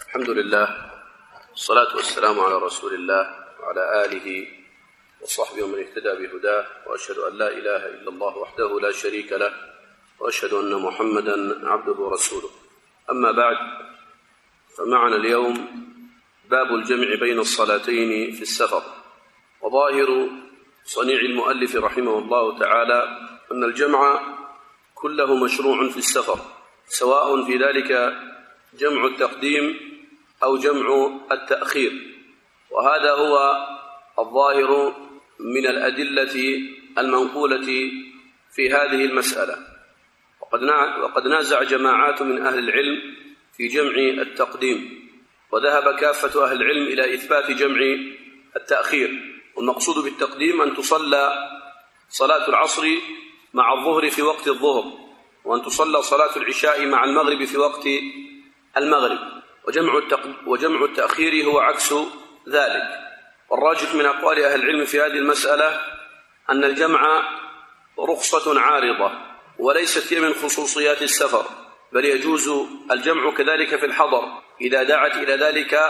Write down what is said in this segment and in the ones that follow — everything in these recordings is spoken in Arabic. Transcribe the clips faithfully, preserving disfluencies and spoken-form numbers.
الحمد لله والصلاة والسلام على رسول الله وعلى آله وصحبه ومن اهتدى بهداه، وأشهد أن لا إله إلا الله وحده لا شريك له، وأشهد أن محمدا عبده ورسوله. أما بعد، فمعنا اليوم باب الجمع بين الصلاتين في السفر. وظاهر صنيع المؤلف رحمه الله تعالى أن الجمع كله مشروع في السفر، سواء في ذلك جمع التقديم أو جمع التأخير، وهذا هو الظاهر من الأدلة المنقولة في هذه المسألة. وقد نازع جماعات من أهل العلم في جمع التقديم، وذهب كافة أهل العلم إلى إثبات جمع التأخير. والمقصود بالتقديم أن تصلى صلاة العصر مع الظهر في وقت الظهر، وأن تصلى صلاة العشاء مع المغرب في وقت المغرب، وجمع وجمع التأخير هو عكس ذلك. والراجح من أقوال أهل العلم في هذه المسألة أن الجمع رخصة عارضة، وليست هي من خصوصيات السفر، بل يجوز الجمع كذلك في الحضر إذا دعت إلى ذلك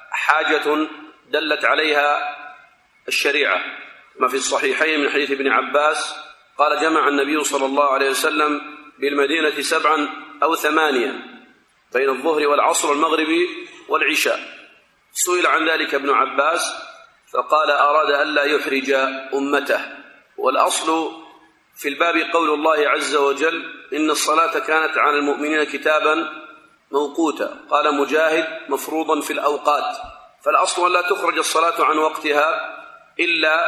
حاجة دلت عليها الشريعة، ما في الصحيحين من حديث ابن عباس قال: جمع النبي صلى الله عليه وسلم بالمدينة سبعا أو ثمانيا بين الظهر والعصر والمغرب والعشاء. سئل عن ذلك ابن عباس فقال: أراد ألا يحرج أمته. والأصل في الباب قول الله عز وجل: إن الصلاة كانت على المؤمنين كتابا موقوتا. قال مجاهد: مفروضا في الأوقات. فالأصل أن لا تخرج الصلاة عن وقتها إلا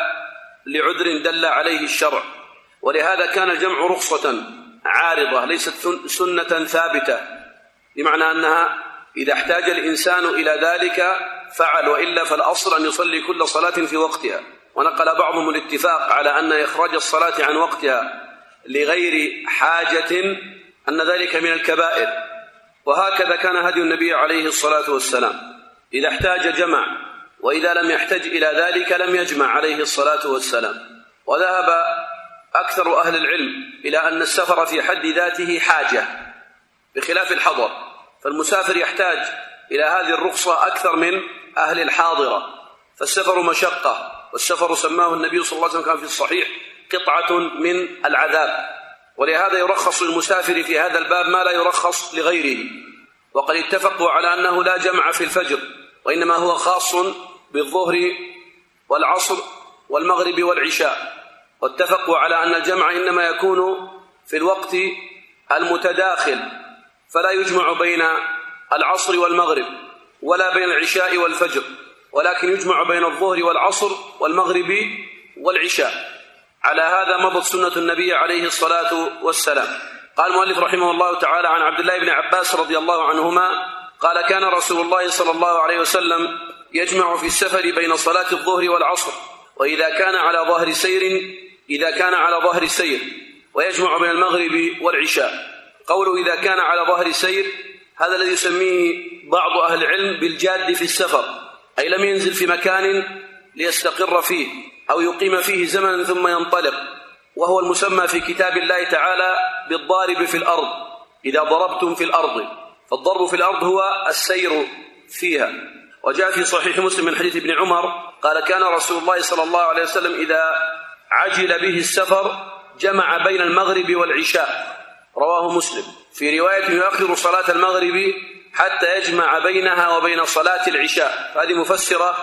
لعذر دل عليه الشرع، ولهذا كان الجمع رخصة عارضة ليست سنة ثابتة، بمعنى أنها إذا احتاج الإنسان إلى ذلك فعل، وإلا فالأصل أن يصلي كل صلاة في وقتها. ونقل بعضهم الاتفاق على أن إخراج الصلاة عن وقتها لغير حاجة أن ذلك من الكبائر، وهكذا كان هدي النبي عليه الصلاة والسلام، إذا احتاج جمع، وإذا لم يحتج إلى ذلك لم يجمع عليه الصلاة والسلام. وذهب أكثر أهل العلم إلى أن السفر في حد ذاته حاجة بخلاف الحضر، فالمسافر يحتاج إلى هذه الرخصة أكثر من أهل الحاضرة، فالسفر مشقة، والسفر سماه النبي صلى الله عليه وسلم كان في الصحيح قطعة من العذاب، ولهذا يرخص للمسافر في هذا الباب ما لا يرخص لغيره. وقد اتفقوا على أنه لا جمع في الفجر، وإنما هو خاص بالظهر والعصر والمغرب والعشاء، واتفقوا على أن الجمع إنما يكون في الوقت المتداخل، فلا يجمع بين العصر والمغرب ولا بين العشاء والفجر، ولكن يجمع بين الظهر والعصر والمغرب والعشاء. على هذا مضت سنة النبي عليه الصلاة والسلام. قال المؤلف رحمه الله تعالى عن عبد الله بن عباس رضي الله عنهما قال: كان رسول الله صلى الله عليه وسلم يجمع في السفر بين صلاة الظهر والعصر، وإذا كان على ظهر سير إذا كان على ظهر سير ويجمع بين المغرب والعشاء. قوله إذا كان على ظهر سير هذا الذي يسميه بعض أهل العلم بالجاد في السفر، أي لم ينزل في مكان ليستقر فيه أو يقيم فيه زمنا ثم ينطلق، وهو المسمى في كتاب الله تعالى بالضارب في الأرض، إذا ضربتم في الأرض، فالضرب في الأرض هو السير فيها. وجاء في صحيح مسلم من حديث ابن عمر قال: كان رسول الله صلى الله عليه وسلم إذا عجل به السفر جمع بين المغرب والعشاء، رواه مسلم. في رواية يؤخر صلاة المغرب حتى يجمع بينها وبين صلاة العشاء، هذه مفسرة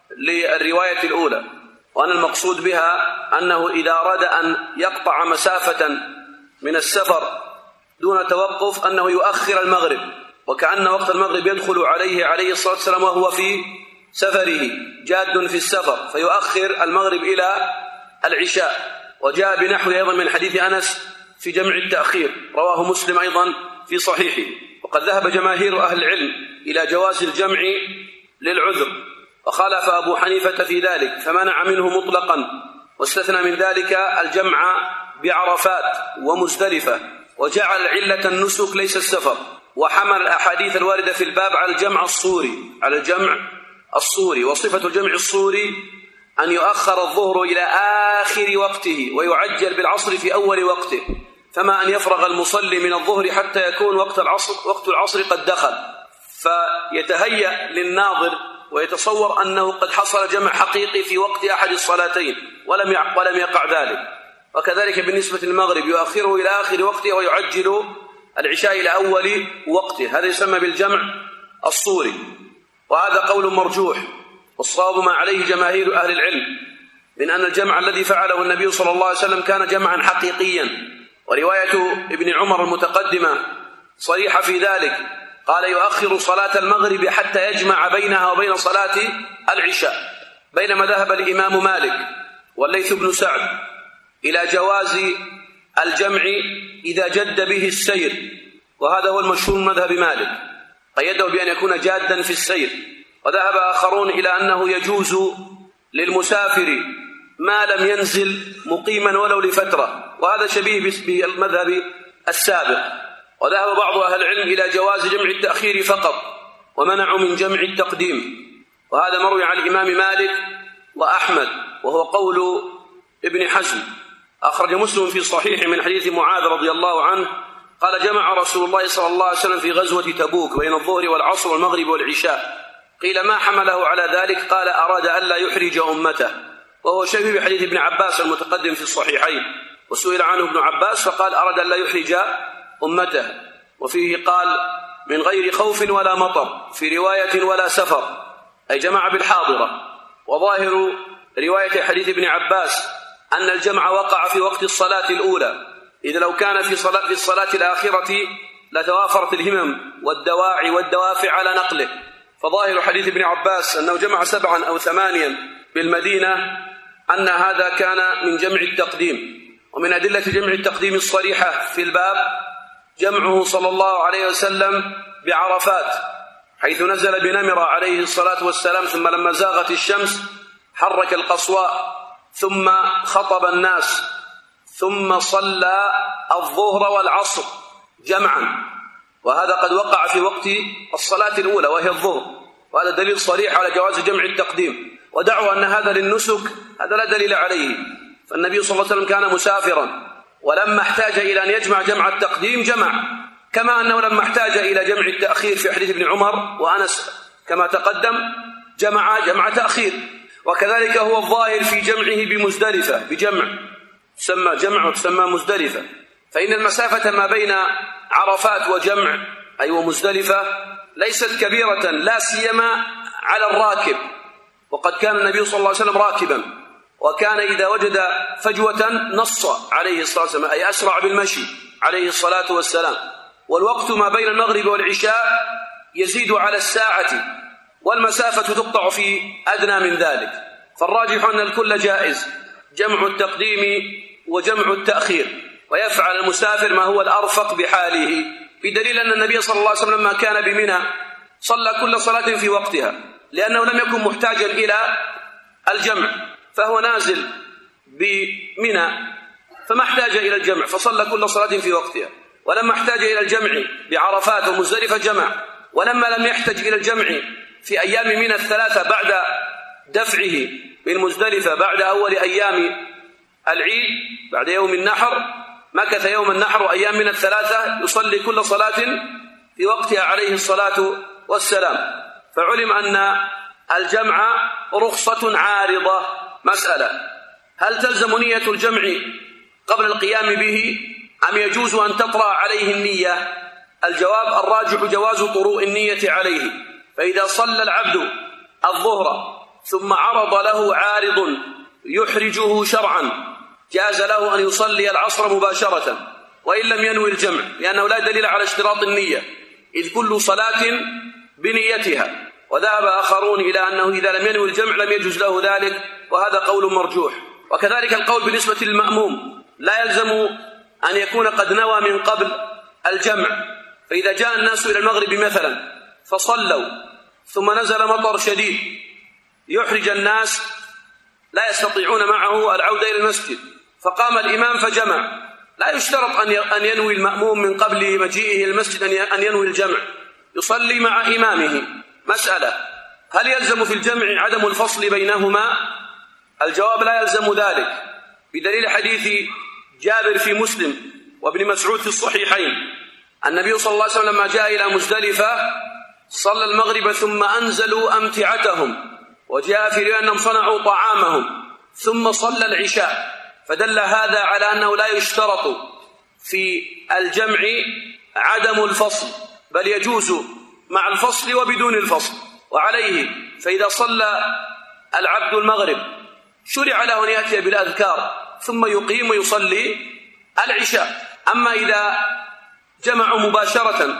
للرواية الأولى، وأن المقصود بها أنه إذا أراد أن يقطع مسافة من السفر دون توقف أنه يؤخر المغرب، وكأن وقت المغرب يدخل عليه عليه الصلاة والسلام وهو في سفره جاد في السفر، فيؤخر المغرب إلى العشاء. وجاء بنحو أيضا من حديث أنس في جمع التأخير، رواه مسلم أيضا في صحيحه. وقد ذهب جماهير أهل العلم إلى جواز الجمع للعذر، وخالف أبو حنيفة في ذلك فمنع منه مطلقا، واستثنى من ذلك الجمع بعرفات ومزدلفة، وجعل علة النسك ليس السفر. وحمل الأحاديث الواردة في الباب على الجمع الصوري على الجمع الصوري وصفة الجمع الصوري أن يؤخر الظهر إلى آخر وقته ويعجل بالعصر في أول وقته، فما أن يفرغ المصلي من الظهر حتى يكون وقت العصر وقت العصر قد دخل، فيتهيأ للناظر ويتصور أنه قد حصل جمع حقيقي في وقت أحد الصلاتين ولم ولم يقع ذلك. وكذلك بالنسبة للمغرب يؤخره إلى آخر وقته ويعجل العشاء إلى أول وقته، هذا يسمى بالجمع الصوري، وهذا قول مرجوح، والصواب ما عليه جماهير أهل العلم من أن الجمع الذي فعله النبي صلى الله عليه وسلم كان جمعا حقيقيا. ورواية ابن عمر المتقدمة صريحة في ذلك، قال يؤخر صلاة المغرب حتى يجمع بينها وبين صلاة العشاء، بينما ذهب الإمام مالك والليث بن سعد إلى جواز الجمع إذا جد به السير، وهذا هو المشهور من مذهب مالك، قيده بأن يكون جادا في السير. وذهب آخرون إلى أنه يجوز للمسافر ما لم ينزل مقيما ولو لفترة، وهذا شبيه بالمذهب السابق. وذهب بعض أهل العلم إلى جواز جمع التأخير فقط، ومنعوا من جمع التقديم، وهذا مروي عن الإمام مالك وأحمد، وهو قول ابن حزم. أخرج مسلم في صحيح من حديث معاذ رضي الله عنه قال جمع رسول الله صلى الله عليه وسلم في غزوة تبوك بين الظهر والعصر والمغرب والعشاء، قيل ما حمله على ذلك؟ قال أراد ألا يحرج أمته، وهو شبيه بحديث ابن عباس المتقدم في الصحيحين، وسئل عنه ابن عباس فقال أراد ألا يحرج أمته، وفيه قال من غير خوف ولا مطر، في رواية ولا سفر، أي جمع بالحاضرة. وظاهر رواية حديث ابن عباس أن الجمع وقع في وقت الصلاة الأولى، إذا لو كان في صلاة, في الصلاة الآخرة لتوافرت الهمم والدواعي والدوافع على نقله. فظاهر حديث ابن عباس أنه جمع سبعا أو ثمانيا بالمدينة أن هذا كان من جمع التقديم. ومن أدلة جمع التقديم الصريحة في الباب جمعه صلى الله عليه وسلم بعرفات، حيث نزل بنمرة عليه الصلاة والسلام، ثم لما زاغت الشمس حرك القصواء ثم خطب الناس، ثم صلى الظهر والعصر جمعا، وهذا قد وقع في وقت الصلاة الأولى وهي الظهر، وهذا دليل صريح على جواز جمع التقديم. ودعوا أن هذا للنسك هذا لا دليل عليه، فالنبي صلى الله عليه وسلم كان مسافرا ولما احتاج إلى أن يجمع جمع التقديم جمع، كما أنه لما احتاج إلى جمع التأخير في حديث ابن عمر وأنس كما تقدم جمع جمع تأخير. وكذلك هو الظاهر في جمعه بمزدلفة بجمع تسمى جمع تسمى مزدلفة، فإن المسافة ما بين عرفات وجمع أي ومزدلفة ليست كبيرة، لا سيما على الراكب، وقد كان النبي صلى الله عليه وسلم راكبا، وكان إذا وجد فجوة نص عليه الصلاة والسلام، أي أسرع بالمشي عليه الصلاة والسلام. والوقت ما بين المغرب والعشاء يزيد على الساعة، والمسافة تقطع في أدنى من ذلك، فالراجح أن الكل جائز، جمع التقديم وجمع التأخير، ويفعل المسافر ما هو الأرفق بحاله، بدليل أن النبي صلى الله عليه وسلم لما كان بمنى صلى كل صلاة في وقتها، لأنه لم يكن محتاجا إلى الجمع، فهو نازل بمنى فما احتاج إلى الجمع فصلى كل صلاة في وقتها، ولما احتاج إلى الجمع بعرفات ومزدلفة جمع، ولما لم يحتج إلى الجمع في أيام منى الثلاثة بعد دفعه بالمزدلفة بعد أول أيام العيد بعد يوم النحر، مكث يوم النحر وأيام من الثلاثة يصلي كل صلاة في وقتها عليه الصلاة والسلام. فعلم أن الجمع رخصة عارضة. مسألة: هل تلزم نية الجمع قبل القيام به أم يجوز أن تطرأ عليه النية؟ الجواب: الراجح جواز طروء النية عليه، فإذا صلى العبد الظهر ثم عرض له عارض يحرجه شرعا جاز له أن يصلي العصر مباشرة وإن لم ينوي الجمع، لأنه لا دليل على اشتراط النية، إذ كل صلاة بنيتها. وذهب آخرون إلى أنه إذا لم ينوي الجمع لم يجوز له ذلك، وهذا قول مرجوح. وكذلك القول بالنسبة للمأموم، لا يلزم أن يكون قد نوى من قبل الجمع، فإذا جاء الناس إلى المغرب مثلا فصلوا ثم نزل مطر شديد يحرج الناس لا يستطيعون معه العودة إلى المسجد، فقام الإمام فجمع، لا يشترط أن ينوي المأموم من قبل مجيئه المسجد أن ينوي الجمع، يصلي مع إمامه. مسألة: هل يلزم في الجمع عدم الفصل بينهما؟ الجواب: لا يلزم ذلك، بدليل حديث جابر في مسلم وابن مسعود في الصحيحين. النبي صلى الله عليه وسلم لما جاء إلى مزدلفة صلى المغرب ثم أنزلوا أمتعتهم، وجاء في رواية أنهم صنعوا طعامهم، ثم صلى العشاء، فدل هذا على أنه لا يشترط في الجمع عدم الفصل، بل يجوز مع الفصل وبدون الفصل. وعليه فإذا صلى العبد المغرب شرع له أن يأتي بالأذكار ثم يقيم ويصلي العشاء. أما إذا جمعوا مباشرة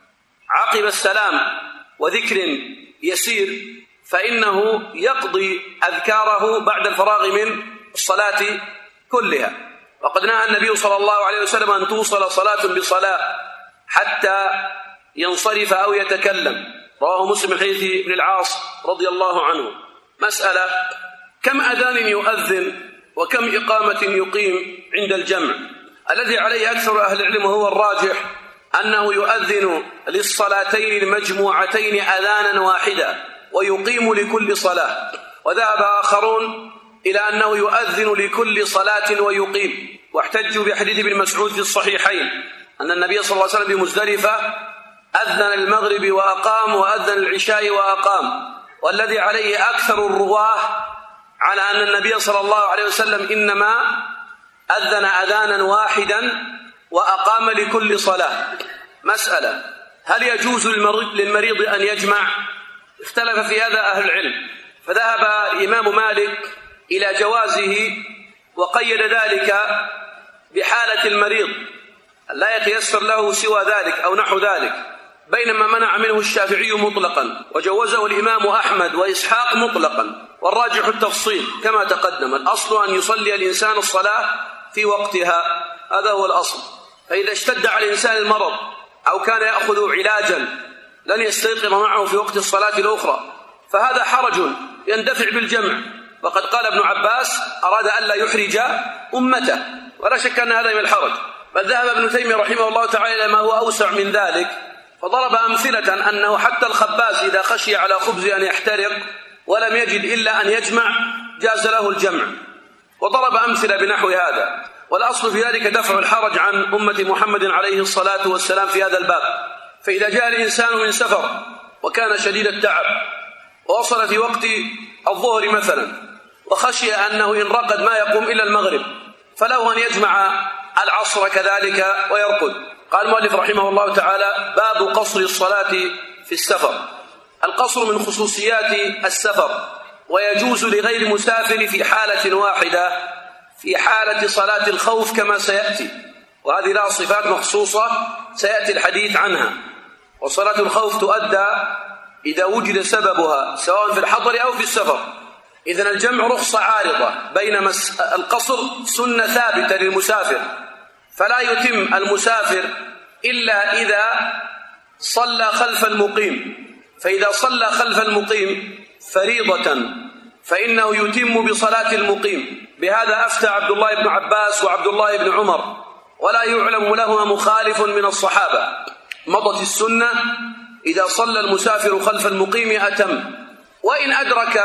عقب السلام وذكر يسير فإنه يقضي أذكاره بعد الفراغ من الصلاة كلها. وقد نهى النبي صلى الله عليه وسلم أن توصل صلاة بصلاة حتى ينصرف أو يتكلم، رواه مسلم حديث ابن العاص رضي الله عنه. مسألة: كم أذان يؤذن وكم إقامة يقيم عند الجمع؟ الذي عليه أكثر أهل العلم وهو الراجح أنه يؤذن للصلاتين المجموعتين أذانا واحدا ويقيم لكل صلاة، وذهب آخرون إلى أنه يؤذن لكل صلاة ويقيم، واحتجوا بحديث ابن مسعود في الصحيحين أن النبي صلى الله عليه وسلم بمزدلفة أذن المغرب وأقام وأذن العشاء وأقام. والذي عليه أكثر الرواه على أن النبي صلى الله عليه وسلم إنما أذن أذانا واحدا وأقام لكل صلاة. مسألة: هل يجوز للمريض أن يجمع؟ اختلف في هذا أهل العلم، فذهب الإمام مالك إلى جوازه وقيد ذلك بحالة المريض لا يتيسر له سوى ذلك أو نحو ذلك، بينما منع منه الشافعي مطلقا وجوزه الإمام أحمد وإسحاق مطلقا، والراجح التفصيل كما تقدم. الأصل أن يصلي الإنسان الصلاة في وقتها، هذا هو الأصل. فإذا اشتد على الإنسان المرض أو كان يأخذ علاجا لن يستيقظ معه في وقت الصلاة الأخرى فهذا حرج يندفع بالجمع، وقد قال ابن عباس: أراد ألا يحرج أمته، ولا شك أن هذا من الحرج. بل ذهب ابن تيمية رحمه الله تعالى ما هو أوسع من ذلك، فضرب أمثلة أنه حتى الخباز إذا خشي على خبز أن يحترق ولم يجد إلا أن يجمع جاز له الجمع، وضرب أمثلة بنحو هذا. والأصل في ذلك دفع الحرج عن أمة محمد عليه الصلاة والسلام في هذا الباب. فإذا جاء الإنسان من سفر وكان شديد التعب ووصل في وقت الظهر مثلا وخشي أنه إن رقد ما يقوم إلا المغرب فله أن يجمع العصر كذلك ويرقد. قال المؤلف رحمه الله تعالى: باب قصر الصلاة في السفر. القصر من خصوصيات السفر، ويجوز لغير مسافر في حالة واحدة، في حالة صلاة الخوف كما سيأتي، وهذه لها صفات مخصوصة سيأتي الحديث عنها. وصلاة الخوف تؤدى إذا وجد سببها سواء في الحضر أو في السفر. إذن الجمع رخصة عارضة، بينما القصر سنة ثابتة للمسافر، فلا يتم المسافر إلا إذا صلى خلف المقيم. فإذا صلى خلف المقيم فريضة فإنه يتم بصلاة المقيم. بهذا أفتى عبد الله بن عباس وعبد الله بن عمر، ولا يعلم لهما مخالف من الصحابة. مضت السنة إذا صلى المسافر خلف المقيم أتم، وإن أدرك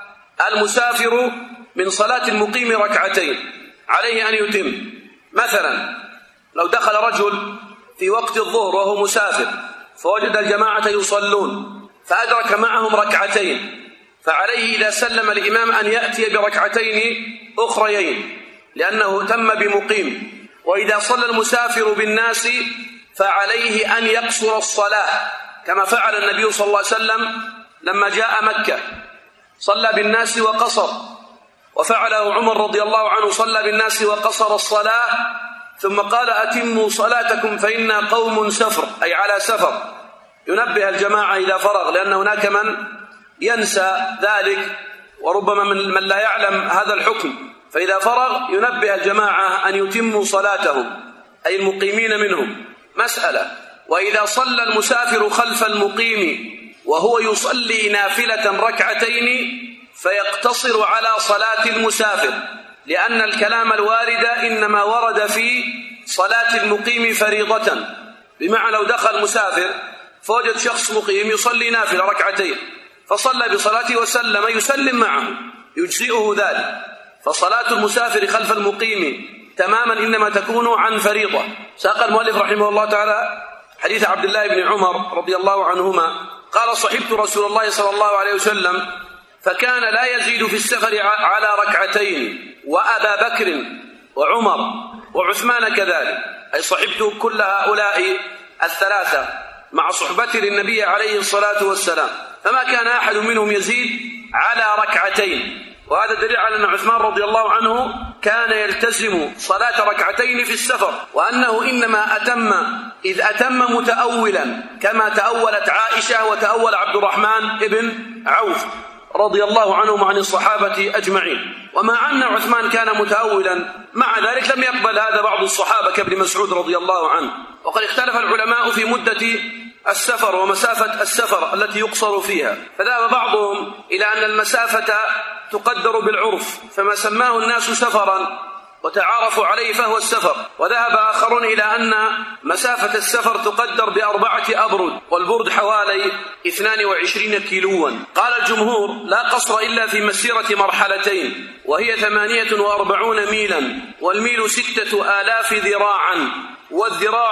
المسافر من صلاة المقيم ركعتين عليه أن يتم. مثلا لو دخل رجل في وقت الظهر وهو مسافر فوجد الجماعة يصلون فأدرك معهم ركعتين، فعليه إذا سلم الإمام أن يأتي بركعتين أخريين لأنه تم بمقيم. وإذا صلى المسافر بالناس فعليه أن يقصر الصلاة كما فعل النبي صلى الله عليه وسلم لما جاء مكة، صلى بالناس وقصر. وفعله عمر رضي الله عنه، صلى بالناس وقصر الصلاة ثم قال: أتموا صلاتكم فإنا قوم سفر، أي على سفر، ينبه الجماعة إذا فرغ، لأن هناك من ينسى ذلك وربما من, من لا يعلم هذا الحكم، فإذا فرغ ينبه الجماعة أن يتموا صلاتهم أي المقيمين منهم. مسألة: وإذا صلى المسافر خلف المقيم وهو يصلي نافلة ركعتين فيقتصر على صلاة المسافر، لأن الكلام الوارد إنما ورد في صلاة المقيم فريضة، بمعنى لو دخل مسافر فوجد شخص مقيم يصلي نافلة ركعتين فصلى بصلاته وسلم يسلم معه يجزئه ذلك. فصلاة المسافر خلف المقيم تماما إنما تكون عن فريضة. ساق المؤلف رحمه الله تعالى حديث عبد الله بن عمر رضي الله عنهما قال: صحبت رسول الله صلى الله عليه وسلم فكان لا يزيد في السفر على ركعتين، وأبا بكر وعمر وعثمان كذلك، أي صحبت كل هؤلاء الثلاثة مع صحبة للنبي عليه الصلاة والسلام، فما كان أحد منهم يزيد على ركعتين. وهذا دليل على أن عثمان رضي الله عنه كان يلتزم صلاة ركعتين في السفر، وأنه إنما أتم إذ أتم متأولا، كما تأولت عائشة وتأول عبد الرحمن بن عوف رضي الله عنهم وعن الصحابة أجمعين. ومع أن عثمان كان متأولا، مع ذلك لم يقبل هذا بعض الصحابة كابن مسعود رضي الله عنه. وقد اختلف العلماء في مدة السفر ومسافة السفر التي يقصر فيها، فذهب بعضهم إلى أن المسافة تقدر بالعرف، فما سماه الناس سفرا وتعارفوا عليه فهو السفر. وذهب آخرون إلى أن مسافة السفر تقدر بأربعة أبرد، والبرد حوالي اثنان وعشرين كيلوا. قال الجمهور: لا قصر إلا في مسيرة مرحلتين، وهي ثمانية وأربعون ميلا، والميل ستة آلاف ذراعا، والذراع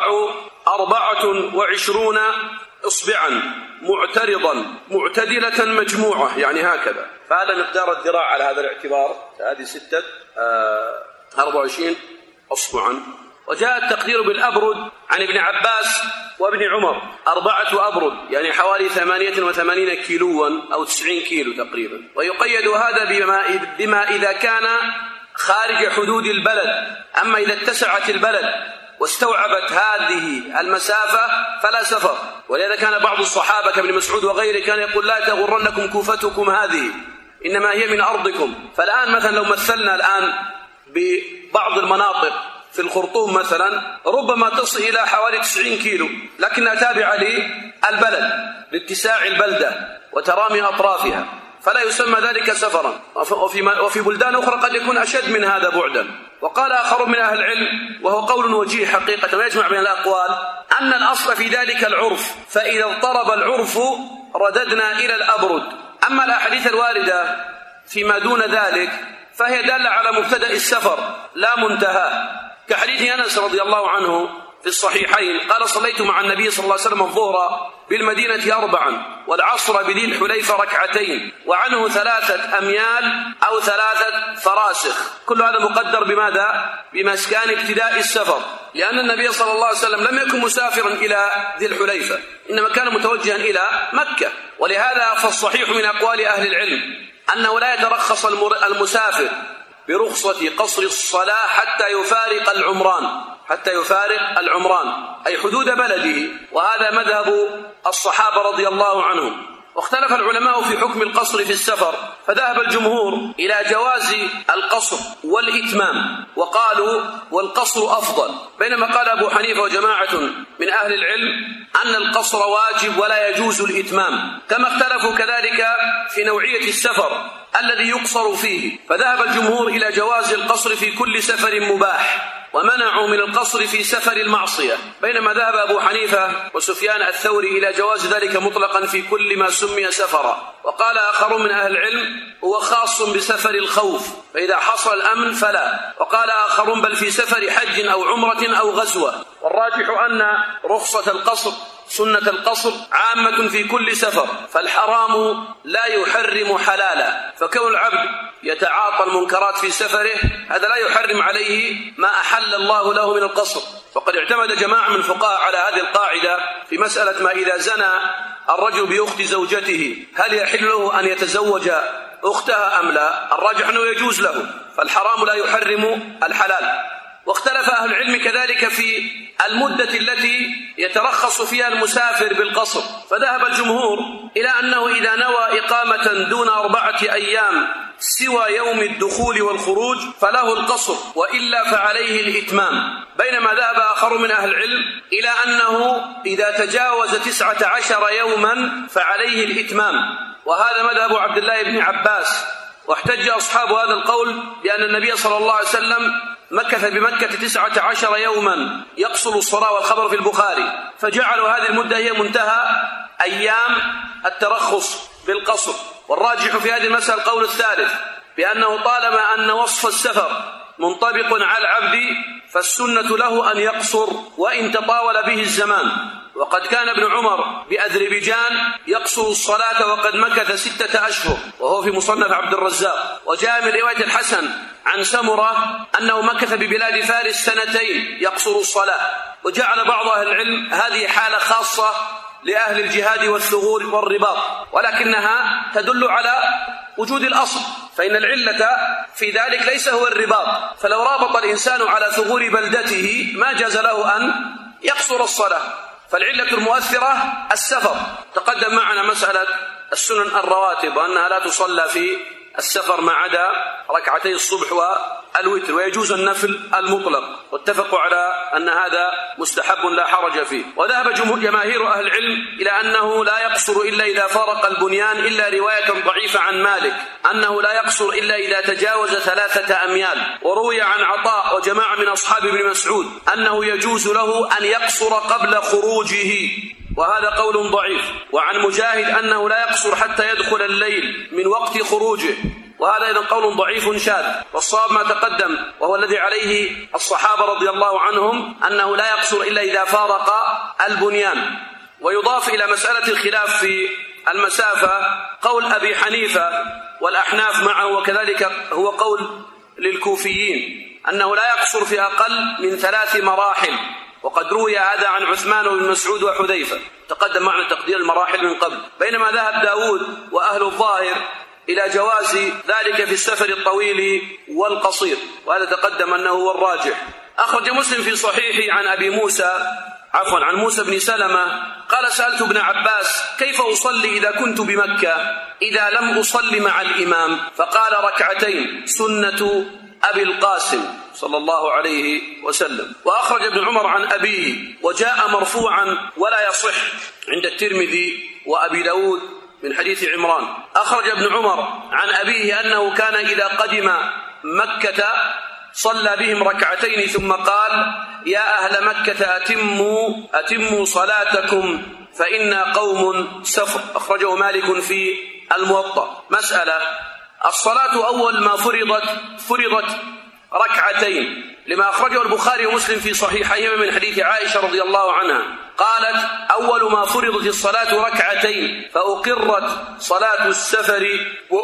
أربعة وعشرون إصبعا معترضا معتدلة مجموعة، يعني هكذا. فهذا مقدار الذراع على هذا الاعتبار، هذه ستة آه أربعة وعشرين أصبعا. وجاء التقدير بالأبرد عن ابن عباس وابن عمر أربعة أبرد، يعني حوالي ثمانية وثمانين كيلوا أو تسعين كيلو تقريبا. ويقيد هذا بما, بما إذا كان خارج حدود البلد، أما إذا اتسعت البلد واستوعبت هذه المسافة فلا سفر. ولذا كان بعض الصحابة كابن مسعود وغيره كان يقول: لا تغرنكم كوفتكم هذه، إنما هي من أرضكم. فالآن مثلا لو مثلنا الآن ببعض المناطق في الخرطوم مثلا، ربما تصل إلى حوالي تسعين كيلو، لكنها تابعة للبلد لاتساع البلدة وترامي أطرافها، فلا يسمى ذلك سفرا. وفي, وفي بلدان أخرى قد يكون أشد من هذا بعدا. وقال آخر من أهل العلم، وهو قول وجيه حقيقة ويجمع بين الأقوال، أن الأصل في ذلك العرف، فإذا اضطرب العرف رددنا إلى الأبرد. أما الأحاديث الواردة فيما دون ذلك فهي دالة على مبتدأ السفر لا منتهى، كحديث أنس رضي الله عنه في الصحيحين قال: صليت مع النبي صلى الله عليه وسلم الظهر بالمدينة أربعا، والعصر بذي الحليفة ركعتين، وعنه ثلاثة أميال أو ثلاثة فراسخ. كل هذا مقدر بماذا؟ بمسكان ابتداء السفر، لأن النبي صلى الله عليه وسلم لم يكن مسافرا إلى ذي الحليفة، إنما كان متوجها إلى مكة. ولهذا فالصحيح من أقوال أهل العلم أنه لا يترخص المسافر برخصة قصر الصلاة حتى يفارق العمران، حتى يفارق العمران أي حدود بلده، وهذا مذهب الصحابة رضي الله عنهم. واختلف العلماء في حكم القصر في السفر، فذهب الجمهور إلى جواز القصر والإتمام، وقالوا والقصر أفضل، بينما قال أبو حنيفة وجماعة من أهل العلم أن القصر واجب ولا يجوز الإتمام. كما اختلفوا كذلك في نوعية السفر الذي يقصر فيه، فذهب الجمهور إلى جواز القصر في كل سفر مباح، ومنعوا من القصر في سفر المعصية، بينما ذهب أبو حنيفة وسفيان الثوري إلى جواز ذلك مطلقا في كل ما سمي سفرا. وقال آخر من أهل العلم هو خاص بسفر الخوف، فإذا حصل الأمن فلا. وقال آخرون بل في سفر حج أو عمرة أو غزوة. والراجح أن رخصة القصر سنة القصر عامة في كل سفر، فالحرام لا يحرم حلالا، فكون العبد يتعاطى المنكرات في سفره هذا لا يحرم عليه ما أحل الله له من القصر. وقد اعتمد جماعة من الفقهاء على هذه القاعدة في مسألة ما إذا زنى الرجل بأخت زوجته هل يحل له أن يتزوج أختها أم لا؟ الراجح أنه يجوز له، فالحرام لا يحرم الحلال. واختلف أهل العلم كذلك في المدة التي يترخص فيها المسافر بالقصر، فذهب الجمهور إلى أنه إذا نوى إقامة دون أربعة أيام سوى يوم الدخول والخروج فله القصر، وإلا فعليه الإتمام، بينما ذهب آخر من أهل العلم إلى أنه إذا تجاوز تسعة عشر يوما فعليه الإتمام، وهذا مذهب عبد الله بن عباس. واحتج أصحاب هذا القول بأن النبي صلى الله عليه وسلم مكث بمكة تسعة عشر يوما يقصر الصلاة، والخبر في البخاري، فجعلوا هذه المدة هي منتهى أيام الترخص بالقصر. والراجح في هذه المسألة القول الثالث بأنه طالما أن وصف السفر منطبق على العبد فالسنة له أن يقصر وإن تطاول به الزمان، وقد كان ابن عمر بأذربيجان يقصر الصلاة وقد مكث ستة أشهر، وهو في مصنف عبد الرزاق. وجاء من رواية الحسن عن سمرة أنه مكث ببلاد فارس سنتين يقصر الصلاة. وجعل بعض أهل العلم هذه حالة خاصة لأهل الجهاد والثغور والرباط، ولكنها تدل على وجود الأصل، فإن العلة في ذلك ليس هو الرباط، فلو رابط الإنسان على ثغور بلدته ما جاز له أن يقصر الصلاة، فالعلة المؤثرة السفر. تقدم معنا مسألة السنن الرواتب وأنها لا تصلى في السفر ما عدا ركعتي الصبح والوتر، ويجوز النفل المطلق، واتفقوا على أن هذا مستحب لا حرج فيه. وذهب جماهير أهل العلم إلى أنه لا يقصر إلا إذا فارق البنيان، إلا رواية ضعيفة عن مالك أنه لا يقصر إلا إذا تجاوز ثلاثة أميال. وروي عن عطاء وجماعة من أصحاب ابن مسعود أنه يجوز له أن يقصر قبل خروجه، وهذا قول ضعيف. وعن مجاهد أنه لا يقصر حتى يدخل الليل من وقت خروجه، وهذا أيضا قول ضعيف شاذ. والصواب ما تقدم وهو الذي عليه الصحابة رضي الله عنهم أنه لا يقصر إلا إذا فارق البنيان. ويضاف إلى مسألة الخلاف في المسافة قول أبي حنيفة والأحناف معه، وكذلك هو قول للكوفيين أنه لا يقصر في أقل من ثلاث مراحل، وقد روي هذا عن عثمان بن مسعود وحذيفة، تقدم معنا تقدير المراحل من قبل. بينما ذهب داود وأهل الظاهر إلى جواز ذلك في السفر الطويل والقصير، وهذا تقدم أنه هو الراجح. أخرج مسلم في صحيحه عن أبي موسى عفوا عن موسى بن سلمة قال: سألت ابن عباس كيف أصلي إذا كنت بمكة إذا لم أصلي مع الإمام؟ فقال: ركعتين سنة أبي القاسم صلى الله عليه وسلم. وأخرج ابن عمر عن أبيه وجاء مرفوعا ولا يصح عند الترمذي وأبي داود من حديث عمران. أخرج ابن عمر عن أبيه أنه كان إذا قدم مكة صلى بهم ركعتين ثم قال: يا أهل مكة أتموا أتموا صلاتكم فإنا قوم سفر. أخرجه مالك في الموطأ. مسألة: الصلاة أول ما فرضت فرضت ركعتين، لما أخرجه البخاري ومسلم في صحيحيهما من حديث عائشة رضي الله عنها قالت: أول ما فرضت الصلاة ركعتين، فأقرت صلاة السفر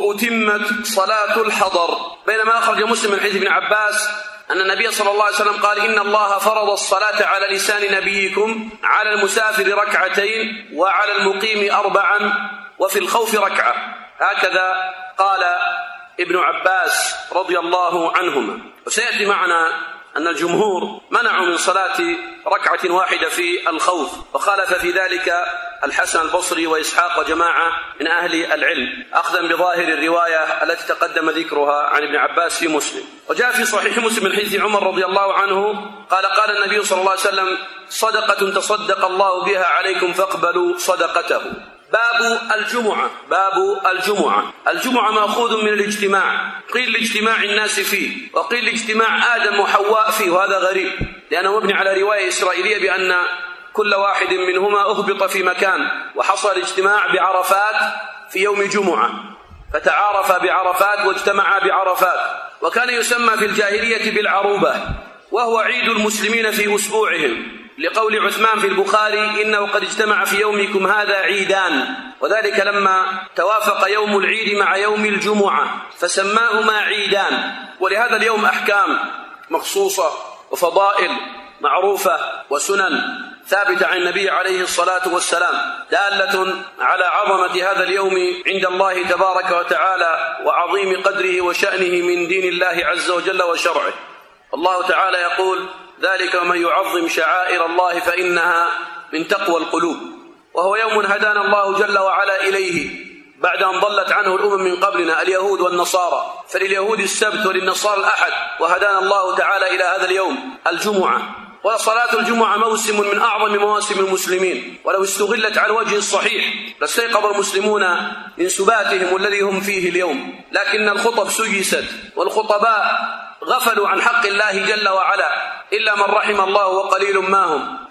وأتمت صلاة الحضر. بينما أخرج مسلم من حديث ابن عباس أن النبي صلى الله عليه وسلم قال: إن الله فرض الصلاة على لسان نبيكم على المسافر ركعتين وعلى المقيم أربعا وفي الخوف ركعة. هكذا قال ابن عباس رضي الله عنهما. وسيأتي معنا أن الجمهور منعوا من صلاة ركعة واحدة في الخوف، وخالف في ذلك الحسن البصري وإسحاق وجماعة من أهل العلم، أخذا بظاهر الرواية التي تقدم ذكرها عن ابن عباس في مسلم. وجاء في صحيح مسلم من حديث عمر رضي الله عنه قال: قال النبي صلى الله عليه وسلم: صدقة تصدق الله بها عليكم فاقبلوا صدقته. باب الجمعة. باب الجمعة. الجمعة مأخوذ من الاجتماع، قيل لاجتماع الناس فيه، وقيل لاجتماع آدم وحواء فيه، وهذا غريب لأنه مبني على رواية إسرائيلية بأن كل واحد منهما أهبط في مكان، وحصل الاجتماع بعرفات في يوم جمعة، فتعارفا بعرفات واجتمعا بعرفات. وكان يسمى في الجاهلية بالعروبة، وهو عيد المسلمين في أسبوعهم، لقول عثمان في البخاري: إنه قد اجتمع في يومكم هذا عيدان، وذلك لما توافق يوم العيد مع يوم الجمعة فسماهما عيدان. ولهذا اليوم أحكام مخصوصة وفضائل معروفة وسنن ثابتة عن النبي عليه الصلاة والسلام دالة على عظمة هذا اليوم عند الله تبارك وتعالى وعظيم قدره وشأنه من دين الله عز وجل وشرعه. الله تعالى يقول: ذلك ومن يعظم شعائر الله فإنها من تقوى القلوب. وهو يوم هدانا الله جل وعلا إليه بعد أن ضلت عنه الأمم من قبلنا اليهود والنصارى، فلليهود السبت وللنصارى الأحد، وهدانا الله تعالى إلى هذا اليوم الجمعة. وصلاة الجمعة موسم من أعظم مواسم المسلمين، ولو استغلت على الوجه الصحيح لاستيقظ المسلمون من سباتهم الذي هم فيه اليوم، لكن الخطب سيست والخطباء غفلوا عن حق الله جل وعلا إلا من رحم الله وقليل ما هم.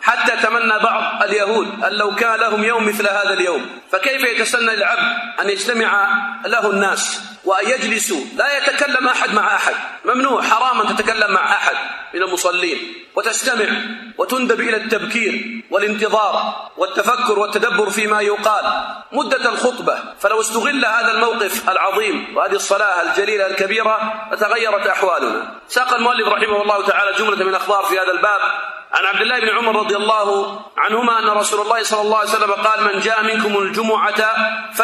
حتى تمنى بعض اليهود أن لو كان لهم يوم مثل هذا اليوم. فكيف يتسنى للعبد أن يجتمع له الناس وأن يجلسوا لا يتكلم أحد مع أحد؟ ممنوع، حرام أن تتكلم مع أحد من المصلين وتستمع وتندب إلى التبكير والانتظار والتفكر والتدبر فيما يقال مدة الخطبة. فلو استغل هذا الموقف العظيم وهذه الصلاة الجليلة الكبيرة لتغيرت أحوالنا. ساق المؤلف رحمه الله تعالى جملة من الأخبار في هذا الباب عن عبد الله بن عمر رضي الله عنهما أن رسول الله صلى الله عليه وسلم قال: من جاء منكم الجمعة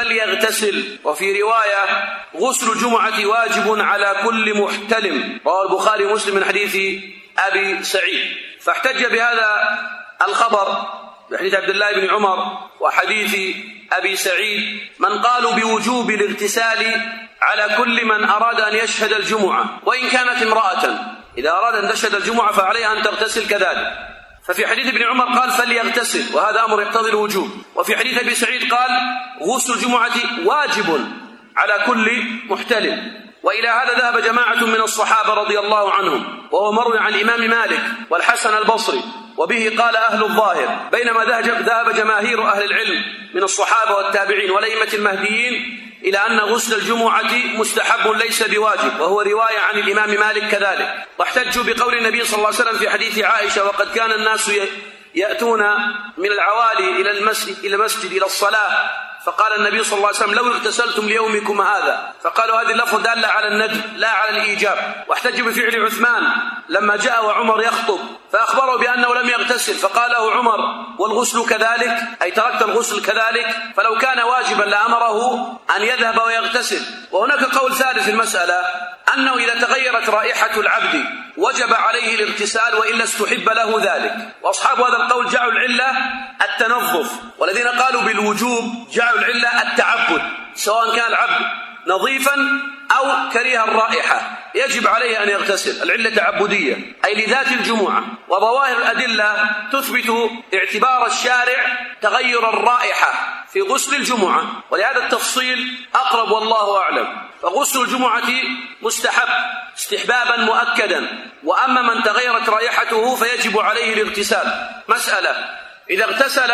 فليغتسل. وفي رواية: غسل الجمعة واجب على كل محتلم. رواه البخاري ومسلم من حديث أبي سعيد. فاحتج بهذا الخبر بحديث عبد الله بن عمر وحديث أبي سعيد من قالوا بوجوب الاغتسال على كل من أراد أن يشهد الجمعة وإن كانت امرأة، إذا أراد أن تشهد الجمعة فعليها أن تغتسل كذلك. ففي حديث ابن عمر قال: فليغتسل، وهذا أمر يقتضي الوجوب. وفي حديث أبي سعيد قال: غسل الجمعة واجب على كل محتلم. وإلى هذا ذهب جماعة من الصحابة رضي الله عنهم، وهو مروي عن الإمام مالك والحسن البصري، وبه قال أهل الظاهر، بينما ذهب جماهير أهل العلم من الصحابة والتابعين والأئمة المهديين إلى أن غسل الجمعة مستحب ليس بواجب، وهو رواية عن الإمام مالك كذلك. واحتجوا بقول النبي صلى الله عليه وسلم في حديث عائشة: وقد كان الناس يأتون من العوالي إلى المسجد إلى المسجد إلى الصلاة، فقال النبي صلى الله عليه وسلم: لو اغتسلتم ليومكم هذا. فقالوا هذه اللفظ دالة على الندب لا على الإيجاب. واحتجوا بفعل عثمان لما جاء وعمر يخطب فأخبره بأنه لم يغتسل، فقال له عمر: والغسل كذلك؟ أي تركت الغسل كذلك؟ فلو كان واجبا لأمره أن يذهب ويغتسل. وهناك قول ثالث في المسألة، أنه إذا تغيرت رائحة العبد وجب عليه الاغتسال وإلا استحب له ذلك. وأصحاب هذا القول جعلوا العلة التنظف، والذين قالوا بالوجوب جعلوا العلة التعبد، سواء كان العبد نظيفا أو كريه الرائحة يجب عليه أن يغتسل. العلة تعبدية أي لذات الجمعة. وظواهر الأدلة تثبت اعتبار الشارع تغير الرائحة في غسل الجمعة، ولهذا التفصيل أقرب والله أعلم. فغسل الجمعة مستحب استحبابا مؤكدا، وأما من تغيرت رائحته فيجب عليه الاغتسال. مسألة: إذا اغتسل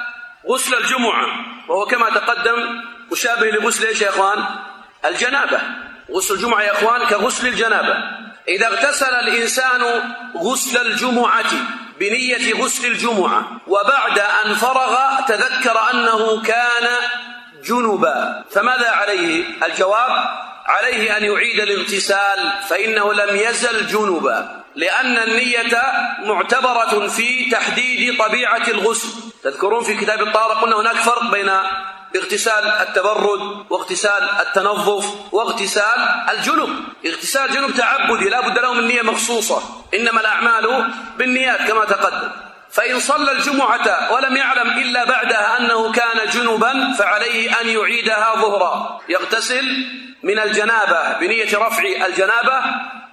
غسل الجمعة وهو كما تقدم مشابه لغسل ايش يا اخوان؟ الجنابة. غسل الجمعة يا اخوان كغسل الجنابة. إذا اغتسل الإنسان غسل الجمعة بنية غسل الجمعة وبعد أن فرغ تذكر أنه كان جنبا، فماذا عليه؟ الجواب: عليه أن يعيد الاغتسال، فإنه لم يزل جنبا، لأن النية معتبرة في تحديد طبيعة الغسل. تذكرون في كتاب الطهارة قلنا هناك فرق بين اغتسال التبرد واغتسال التنظف واغتسال الجنب. اغتسال الجنب تعبدي لا بد له من نية مخصوصة، إنما الأعمال بالنيات كما تقدم. فإن صلى الجمعة ولم يعلم إلا بعدها أنه كان جنبا فعليه أن يعيدها ظهرا، يغتسل من الجنابة بنية رفع الجنابة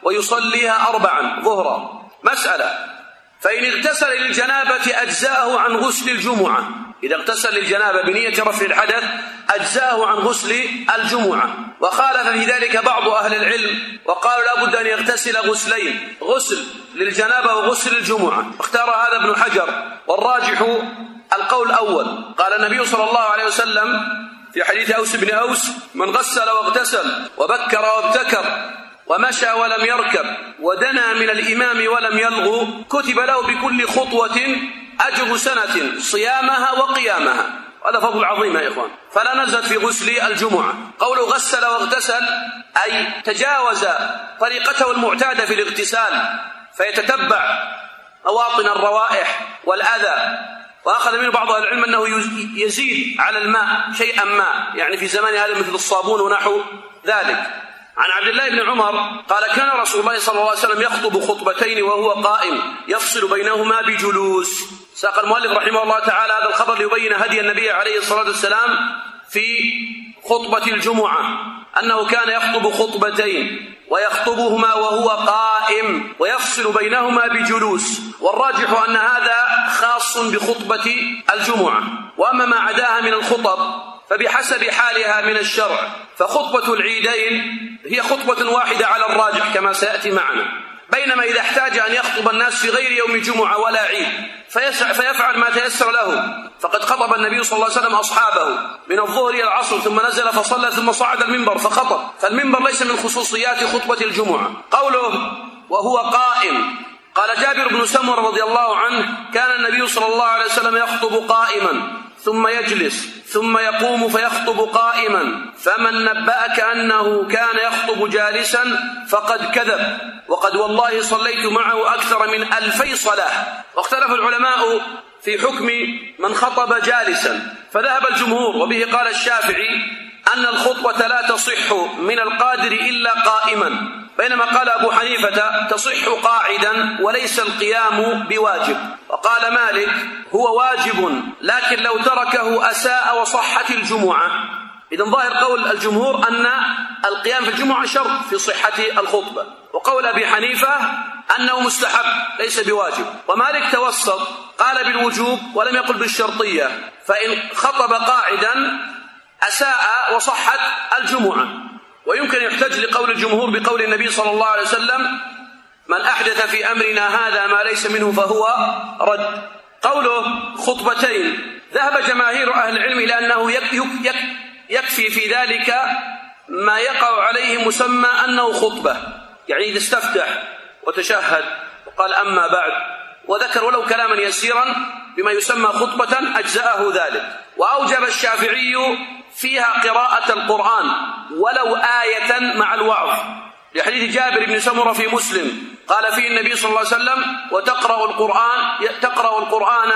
ويصليها أربعا ظهرا. مسألة: فإن اغتسل للجنابة أجزاءه عن غسل الجمعة. إذا اغتسل للجنابة بنية رفع الحدث أجزاءه عن غسل الجمعة. وخالف في ذلك بعض أهل العلم وقالوا لا بد أن يغتسل غسلين، غسل للجنابة وغسل الجمعة. اختار هذا ابن حجر، والراجح القول الأول. قال النبي صلى الله عليه وسلم في حديث أوس بن أوس: من غسل واغتسل وبكر وابتكر ومشى ولم يركب ودنا من الإمام ولم يلغو كتب له بكل خطوة أجر سنة صيامها وقيامها. هذا فضل عظيم يا إخوان. فلا نزل في غسل الجمعة. قوله غسل واغتسل أي تجاوز طريقته المعتادة في الاغتسال فيتتبع مواطن الروائح والأذى. وأخذ منه بعض أهل العلم أنه يزيد على الماء شيئا ما، يعني في زمان هذا مثل الصابون ونحو ذلك. عن عبد الله بن عمر قال: كان رسول الله صلى الله عليه وسلم يخطب خطبتين وهو قائم يفصل بينهما بجلوس. ساق المؤلف رحمه الله تعالى هذا الخبر ليبين هدي النبي عليه الصلاة والسلام في خطبة الجمعة، أنه كان يخطب خطبتين ويخطبهما وهو قائم ويفصل بينهما بجلوس. والراجح أن هذا خاص بخطبة الجمعة، وأما ما عداها من الخطب فبحسب حالها من الشرع. فخطبة العيدين هي خطبة واحدة على الراجح كما سيأتي معنا، بينما إذا احتاج أن يخطب الناس في غير يوم جمعة ولا عيد فيفعل ما تيسر له، فقد خطب النبي صلى الله عليه وسلم أصحابه من الظهر إلى العصر ثم نزل فصلى ثم صعد المنبر فخطب، فالمنبر ليس من خصوصيات خطبة الجمعة. قوله وهو قائم، قال جابر بن سمرة رضي الله عنه كان النبي صلى الله عليه وسلم يخطب قائما ثم يجلس ثم يقوم فيخطب قائما، فمن نبأك أنه كان يخطب جالسا فقد كذب، وقد والله صليت معه أكثر من ألفي صلاة. واختلف العلماء في حكم من خطب جالسا، فذهب الجمهور وبه قال الشافعي أن الخطبة لا تصح من القادر إلا قائما، بينما قال أبو حنيفة تصح قاعدا وليس القيام بواجب. وقال مالك هو واجب لكن لو تركه أساء وصحت الجمعة. إذن ظاهر قول الجمهور أن القيام في الجمعة شرط في صحة الخطبة، وقول أبي حنيفة أنه مستحب ليس بواجب. ومالك توسط قال بالوجوب ولم يقل بالشرطية، فإن خطب قاعدا أساء وصحت الجمعة. ويمكن يحتج لقول الجمهور بقول النبي صلى الله عليه وسلم من أحدث في أمرنا هذا ما ليس منه فهو رد. قوله خطبتين، ذهب جماهير أهل العلم إلى أنه يكفي في ذلك ما يقع عليه مسمى أنه خطبة، يعني إذا استفتح وتشهد وقال أما بعد وذكر ولو كلاما يسيرا بما يسمى خطبة أجزأه ذلك. وأوجب الشافعي فيها قراءة القرآن ولو آية مع الوعظ، لحديث جابر بن سمرة في مسلم قال فيه النبي صلى الله عليه وسلم وتقرأ القرآن تقرأ القرآن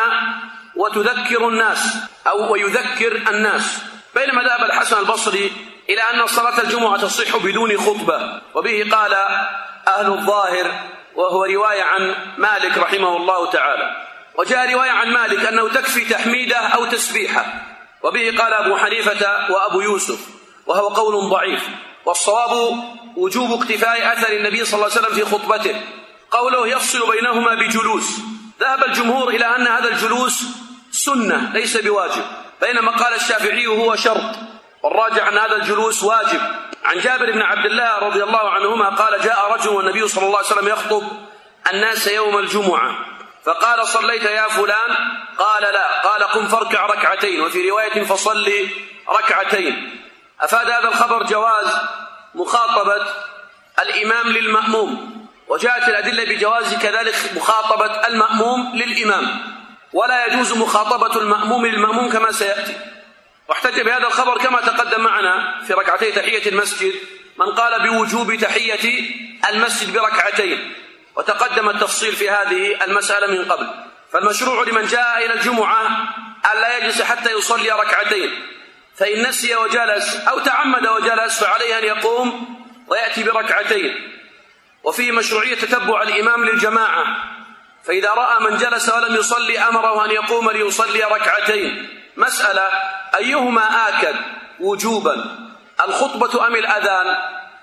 وتذكر الناس أو ويذكر الناس. بينما ذهب الحسن البصري إلى أن صلاة الجمعة تصح بدون خطبة، وبه قال أهل الظاهر، وهو رواية عن مالك رحمه الله تعالى. وجاء رواية عن مالك أنه تكفي تحميده أو تسبيحه، وبه قال أبو حنيفة وأبو يوسف، وهو قول ضعيف. والصواب وجوب اقتفاء أثر النبي صلى الله عليه وسلم في خطبته. قوله يفصل بينهما بجلوس، ذهب الجمهور إلى أن هذا الجلوس سنة ليس بواجب، بينما قال الشافعي هو شرط، والراجع أن هذا الجلوس واجب. عن جابر بن عبد الله رضي الله عنهما قال جاء رجل والنبي صلى الله عليه وسلم يخطب الناس يوم الجمعة فقال صليت يا فلان؟ قال لا. قال قم فاركع ركعتين، وفي رواية فصلي ركعتين. أفاد هذا الخبر جواز مخاطبة الإمام للمأموم، وجاءت الأدلة بجواز كذلك مخاطبة المأموم للإمام، ولا يجوز مخاطبة المأموم للمأموم كما سيأتي. واحتج بهذا الخبر كما تقدم معنا في ركعتي تحية المسجد من قال بوجوب تحية المسجد بركعتين، وتقدم التفصيل في هذه المسألة من قبل. فالمشروع لمن جاء إلى الجمعة ألا يجلس حتى يصلي ركعتين، فإن نسي وجلس أو تعمد وجلس فعليه أن يقوم ويأتي بركعتين. وفيه مشروعية تتبع الإمام للجماعة، فإذا رأى من جلس ولم يصلي أمره أن يقوم ليصلي ركعتين. مسألة أيهما آكد وجوبا، الخطبة أم الأذان؟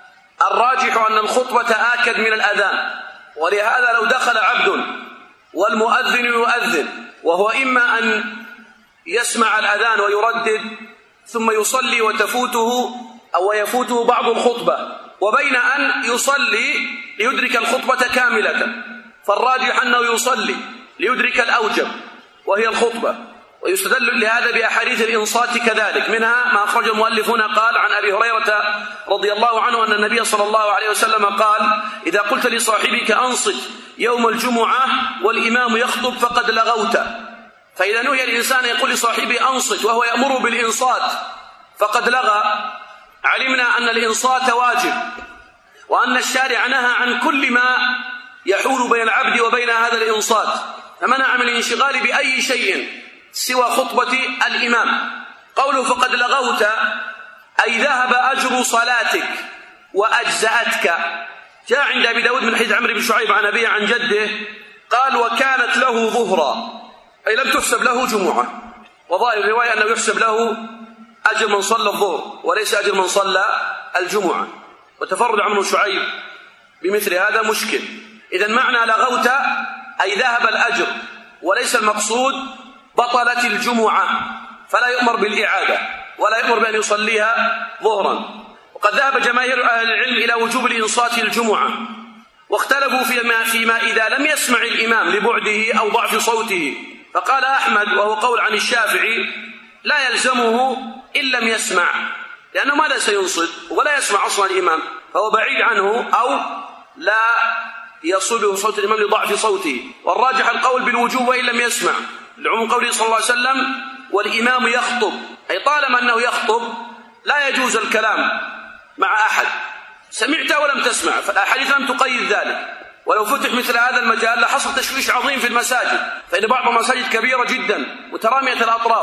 الراجح أن الخطبة آكد من الأذان، ولهذا لو دخل عبد والمؤذن يؤذن وهو إما أن يسمع الأذان ويردد ثم يصلي وتفوته أو يفوته بعض الخطبة، وبين أن يصلي ليدرك الخطبة كاملة، فالراجح أنه يصلي ليدرك الأوجب وهي الخطبة. ويستدل لهذا بأحاديث الإنصات كذلك، منها ما أخرج المؤلف هنا قال عن أبي هريرة رضي الله عنه أن النبي صلى الله عليه وسلم قال إذا قلت لصاحبك أنصت يوم الجمعة والإمام يخطب فقد لغوت. فإذا نهي الإنسان يقول لصاحبه أنصت وهو يأمر بالإنصات فقد لغى. علمنا أن الإنصات واجب، وأن الشارع نهى عن كل ما يحول بين العبد وبين هذا الإنصات، فمنع من الانشغال بأي شيء سوى خطبة الإمام. قوله فقد لغوت أي ذهب أجر صلاتك وأجزأتك. جاء عند أبي داود من حديث عمرو بن شعيب عن أبيه عن جده قال وكانت له ظهرا، أي لم تحسب له جمعة. وظاهر الرواية أنه يحسب له أجر من صلى الظهر وليس أجر من صلى الجمعة، وتفرد عمرو بن شعيب بمثل هذا مشكل. إذن معنى لغوت أي ذهب الأجر، وليس المقصود بطلت الجمعة، فلا يؤمر بالإعادة ولا يؤمر بأن يصليها ظهرا. وقد ذهب جماهير أهل العلم إلى وجوب الإنصات الجمعة، واختلفوا فيما, فيما إذا لم يسمع الإمام لبعده أو ضعف صوته، فقال أحمد وهو قول عن الشافعي لا يلزمه إن لم يسمع، لأنه ماذا سينصت ولا يسمع أصلا الإمام، فهو بعيد عنه أو لا يصله صوت الإمام لضعف صوته. والراجح القول بالوجوب وإن لم يسمع، لعموم قوله صلى الله عليه وسلم والإمام يخطب، أي طالما أنه يخطب لا يجوز الكلام مع أحد، سمعت ولم تسمع، فالأحاديث لم تقيد ذلك. ولو فتح مثل هذا المجال لحصل تشويش عظيم في المساجد، فإن بعض المساجد كبيرة جدا مترامية الأطراف،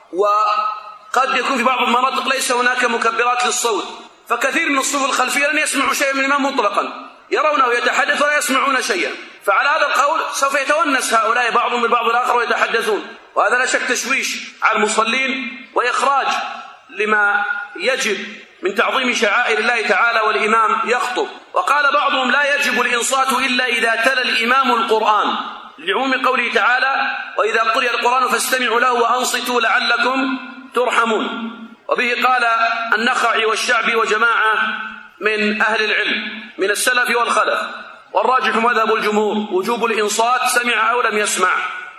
وقد يكون في بعض المناطق ليس هناك مكبرات للصوت، فكثير من الصفوف الخلفية لن يسمعوا شيئا من الإمام مطلقا، يرونه يتحدث ولا يسمعون شيئا، فعلى هذا القول سوف يتونس هؤلاء بعضهم بالبعض الآخر ويتحدثون، وهذا لا شك تشويش على المصلين وإخراج لما يجب من تعظيم شعائر الله تعالى والإمام يخطب. وقال بعضهم لا يجب الإنصات إلا إذا تلا الإمام القرآن، لعموم قوله تعالى وإذا قرئ القرآن فاستمعوا له وأنصتوا لعلكم ترحمون. وبه قال النخعي والشعبي وجماعة من أهل العلم من السلف والخلف. والراجح مذهب الجمهور وجوب الإنصات سمع أو لم يسمع،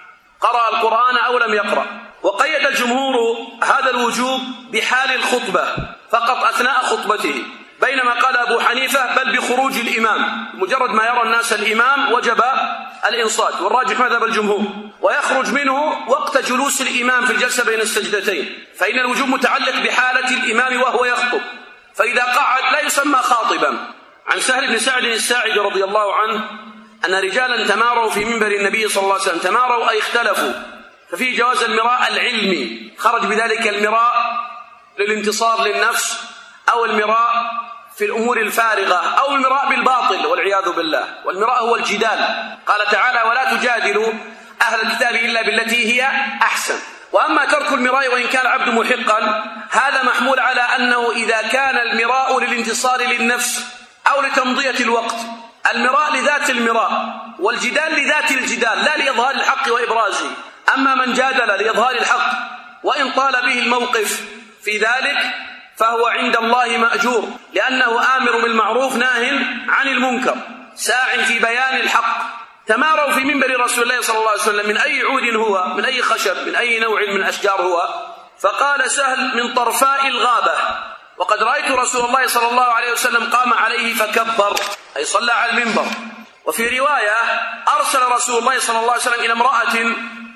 قرأ القرآن أو لم يقرأ. وقيد الجمهور هذا الوجوب بحال الخطبة فقط أثناء خطبته، بينما قال أبو حنيفة بل بخروج الإمام، مجرد ما يرى الناس الإمام وجب الإنصات، والراجح مذهب الجمهور. ويخرج منه وقت جلوس الإمام في الجلسة بين السجدتين، فإن الوجوب متعلق بحالة الإمام وهو يخطب، فإذا قعد لا يسمى خاطبا. عن سهل بن سعد الساعدي رضي الله عنه أن رجالا تماروا في منبر النبي صلى الله عليه وسلم، تماروا أي اختلفوا، ففيه جواز المراء العلمي، خرج بذلك المراء للانتصار للنفس أو المراء في الأمور الفارغة أو المراء بالباطل والعياذ بالله، والمراء هو الجدال. قال تعالى ولا تجادلوا أهل الكتاب إلا بالتي هي أحسن. وأما ترك المراء وإن كان العبد محقا هذا محمول على أنه إذا كان المراء للانتصار للنفس أو لتمضية الوقت، المراء لذات المراء والجدال لذات الجدال لا لإظهار الحق وإبرازه. أما من جادل لإظهار الحق وإن طال به الموقف في ذلك فهو عند الله مأجور، لأنه آمر بالمعروف ناه عن المنكر ساع في بيان الحق. تماروا في منبر رسول الله صلى الله عليه وسلم من أي عود هو، من أي خشب، من أي نوع من الأشجار هو، فقال سهل من طرفاء الغابة. وقد رأيت رسول الله صلى الله عليه وسلم قام عليه فكبر، أي صلى على المنبر. وفي رواية أرسل رسول الله صلى الله عليه وسلم إلى امرأة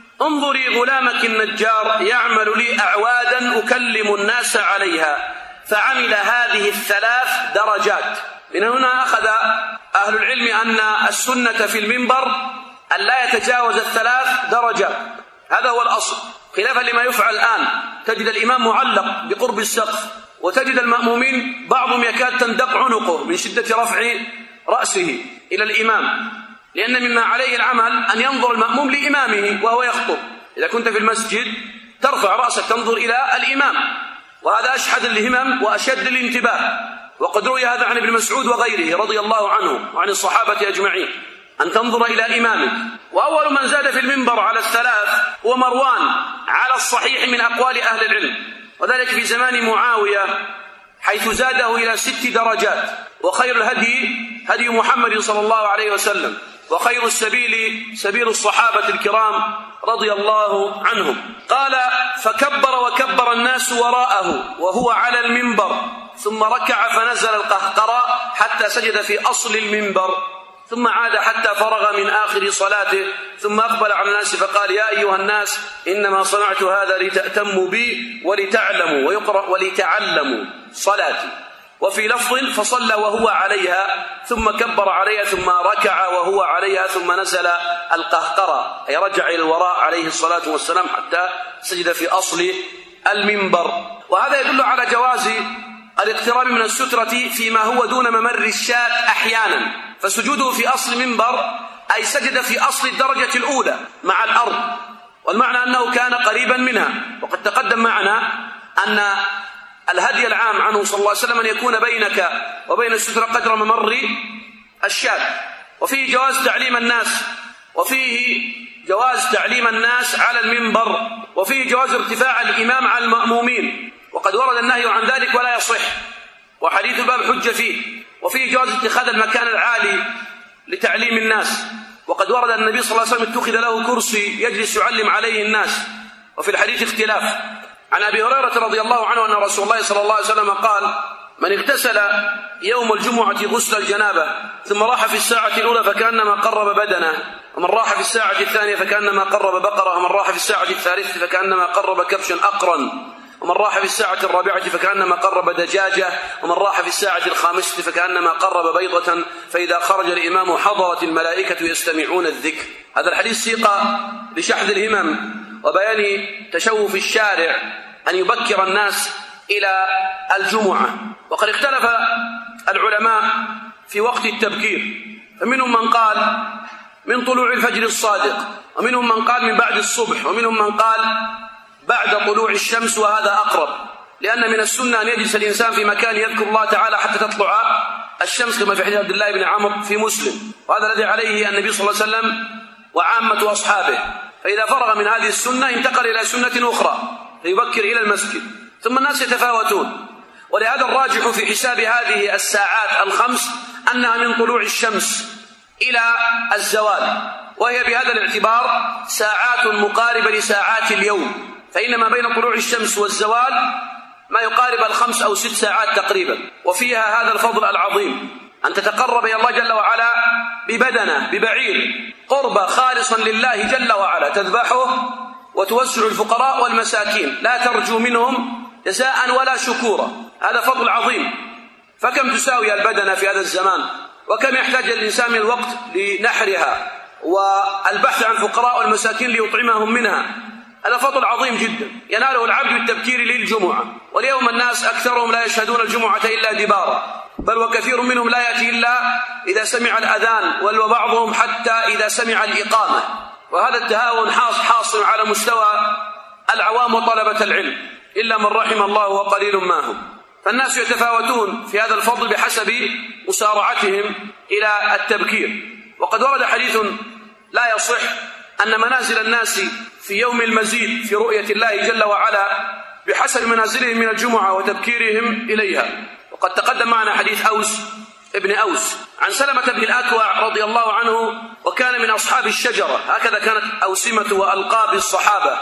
انظري غلامك النجار يعمل لي أعوادا أكلم الناس عليها، فعمل هذه الثلاث درجات. من هنا أخذ أهل العلم أن السنة في المنبر أن لا يتجاوز الثلاث درجات، هذا هو الأصل، خلافا لما يفعل الآن. تجد الإمام معلق بقرب السقف، وتجد المأمومين بعضهم يكاد تندق عنقه من شدة رفع رأسه إلى الإمام، لأن مما عليه العمل أن ينظر المأموم لإمامه وهو يخطب. إذا كنت في المسجد ترفع رأسك تنظر إلى الإمام، وهذا أشحذ الهمم وأشد الانتباه. وقد روي هذا عن ابن مسعود وغيره رضي الله عنه وعن الصحابة أجمعين، أن تنظر إلى إمامك. وأول من زاد في المنبر على الثلاث هو مروان على الصحيح من أقوال أهل العلم، وذلك في زمان معاوية حيث زاده إلى ست درجات. وخير الهدي هدي محمد صلى الله عليه وسلم، وخير السبيل سبيل الصحابة الكرام رضي الله عنهم. قال فكبر وكبر الناس وراءه وهو على المنبر، ثم ركع فنزل القهقرى حتى سجد في أصل المنبر، ثم عاد حتى فرغ من آخر صلاته، ثم أقبل على الناس فقال يا أيها الناس إنما صنعت هذا لتأتموا بي ولتعلموا، ويقرأ ولتعلموا صلاتي. وفي لفظ فصلى وهو عليها ثم كبر عليها ثم ركع وهو عليها ثم نزل القهقرى، أي رجع إلى الوراء عليه الصلاة والسلام حتى سجد في أصل المنبر. وهذا يدل على جواز الاقتراب من السترة فيما هو دون ممر الشاة أحيانا، فسجوده في أصل المنبر أي سجد في أصل الدرجة الأولى مع الأرض، والمعنى أنه كان قريبا منها. وقد تقدم معنا أن الهدي العام عنه صلى الله عليه وسلم أن يكون بينك وبين السترة قدر ممر الشاة. وفيه جواز تعليم الناس وفيه جواز تعليم الناس على المنبر، وفيه جواز ارتفاع الإمام على المأمومين، وقد ورد النهي عن ذلك ولا يصح، وحديث الباب حجة فيه. وفيه جواز اتخاذ المكان العالي لتعليم الناس، وقد ورد أن النبي صلى الله عليه وسلم اتخذ له كرسي يجلس يعلم عليه الناس. وفي الحديث اختلاف. عن أبي هريرة رضي الله عنه أن رسول الله صلى الله عليه وسلم قال: من اغتسل يوم الجمعة غسل الجنابة ثم راح في الساعة الأولى فكأنما قرب بدنه، ومن راح في الساعة الثانية فكأنما قرب بقرة، ومن راح في الساعة الثالثة فكأنما قرب كبشا أقرا، ومن راح في الساعة الرابعة فكأنما قرب دجاجة، ومن راح في الساعة الخامسة فكأنما قرب بيضة، فإذا خرج الإمام حضرت الملائكة يستمعون الذكر. هذا الحديث سيقى لشحذ الهمم وبيان تشوف الشارع أن يبكر الناس إلى الجمعة. وقد اختلف العلماء في وقت التبكير، فمنهم من قال من طلوع الفجر الصادق، ومنهم من قال من بعد الصبح، ومنهم من قال بعد طلوع الشمس، وهذا أقرب، لأن من السنة أن يجلس الإنسان في مكان يذكر الله تعالى حتى تطلع الشمس، كما في حديث عبد الله بن عمرو في مسلم، وهذا الذي عليه النبي صلى الله عليه وسلم وعامة أصحابه. فإذا فرغ من هذه السنة انتقل إلى سنة أخرى فيبكر إلى المسجد. ثم الناس يتفاوتون، ولهذا الراجح في حساب هذه الساعات الخمس أنها من طلوع الشمس إلى الزوال، وهي بهذا الاعتبار ساعات مقاربة لساعات اليوم، فإن ما بين طلوع الشمس والزوال ما يقارب الخمس أو ست ساعات تقريبا. وفيها هذا الفضل العظيم أن تتقرب إلى الله جل وعلا ببدنه ببعير قربة خالصا لله جل وعلا، تذبحه وتوسع الفقراء والمساكين، لا ترجو منهم جزاء ولا شكورا. هذا فضل عظيم. فكم تساوي البدنة في هذا الزمان، وكم يحتاج الإنسان من الوقت لنحرها والبحث عن الفقراء والمساكين ليطعمهم منها. هذا فضل عظيم جدا يناله العبد بالتبكير للجمعة. واليوم الناس أكثرهم لا يشهدون الجمعة إلا دبارا، بل وكثير منهم لا يأتي إلا إذا سمع الأذان، وبعضهم حتى إذا سمع الإقامة. وهذا التهاون حاصل على مستوى العوام وطلبة العلم، إلا من رحم الله وقليل ما هم. فالناس يتفاوتون في هذا الفضل بحسب مسارعتهم إلى التبكير. وقد ورد حديث لا يصح أن منازل الناس في يوم المزيد في رؤية الله جل وعلا بحسب منازلهم من الجمعة وتبكيرهم إليها. وقد تقدم معنا حديث أوس ابن أوس عن سلمة بن الأكوع رضي الله عنه، وكان من أصحاب الشجرة، هكذا كانت أوسمة وألقاب الصحابة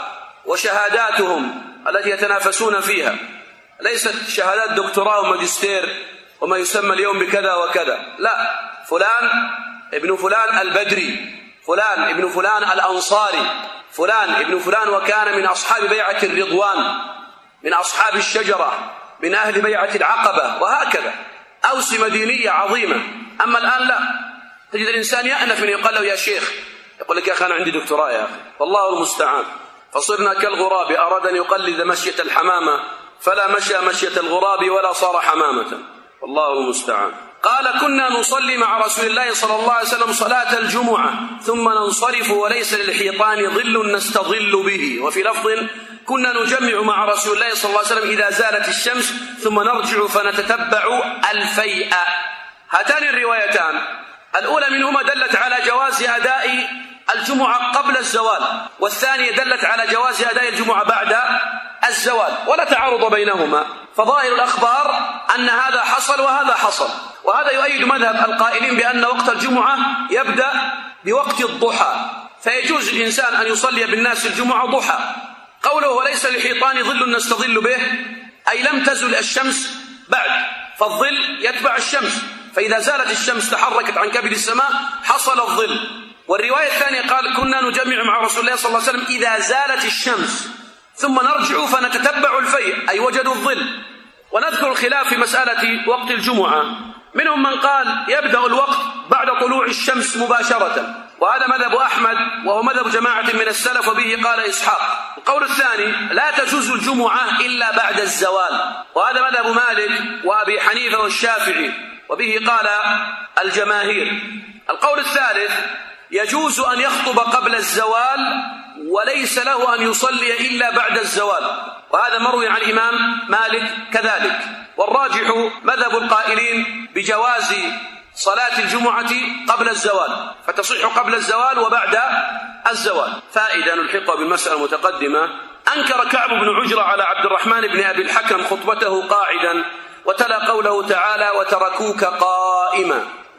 وشهاداتهم التي يتنافسون فيها، ليست شهادات دكتوراه وماجستير وما يسمى اليوم بكذا وكذا، لا، فلان ابن فلان البدري، فلان ابن فلان الأنصاري، فلان ابن فلان وكان من أصحاب بيعة الرضوان، من أصحاب الشجرة، من أهل بيعة العقبة، وهكذا أوسمة دينية عظيمة. أما الآن لا، تجد الإنسان يأنف من يقال له يا شيخ، يقول لك يا أخي أنا عندي دكتوراه يا أخي، والله المستعان. فصرنا كالغراب أراد أن يقلد مشية الحمامة فلا مشى مشية الغراب ولا صار حمامة، والله المستعان. قال كنا نصلي مع رسول الله صلى الله عليه وسلم صلاة الجمعة ثم ننصرف وليس للحيطان ظل نستظل به. وفي لفظ كنا نجمع مع رسول الله صلى الله عليه وسلم إذا زالت الشمس ثم نرجع فنتتبع الفيء. هاتان الروايتان الأولى منهما دلت على جواز أداء الجمعة قبل الزوال، والثانية دلت على جواز أداء الجمعة بعد الزوال، ولا تعارض بينهما. فظاهر الأخبار أن هذا حصل وهذا حصل، وهذا يؤيد مذهب القائلين بأن وقت الجمعة يبدأ بوقت الضحى، فيجوز الإنسان أن يصلي بالناس الجمعة ضحى. قوله وليس للحيطان ظل نستظل به، أي لم تزل الشمس بعد، فالظل يتبع الشمس، فإذا زالت الشمس تحركت عن كبد السماء حصل الظل. والرواية الثانية قال كنا نجمع مع رسول الله صلى الله عليه وسلم إذا زالت الشمس ثم نرجع فنتتبع الفيء، أي وجدوا الظل. ونذكر الخلاف في مسألة وقت الجمعة. منهم من قال يبدأ الوقت بعد طلوع الشمس مباشرة، وهذا مذهب أحمد وهو مذهب جماعة من السلف، وبه قال إسحاق. القول الثاني لا تجوز الجمعة إلا بعد الزوال، وهذا مذهب مالك وأبي حنيفة والشافعي، وبه قال الجماهير. القول الثالث يجوز أن يخطب قبل الزوال وليس له أن يصلي إلا بعد الزوال، وهذا مروي عن الإمام مالك كذلك. والراجح مذهب القائلين بجواز صلاة الجمعة قبل الزوال، فتصح قبل الزوال وبعد الزوال. فائدة نلحقها بالمسألة المتقدمة. أنكر كعب بن عجرة على عبد الرحمن بن أبي الحكم خطبته قاعدا، وتلا قوله تعالى وتركوك قائما.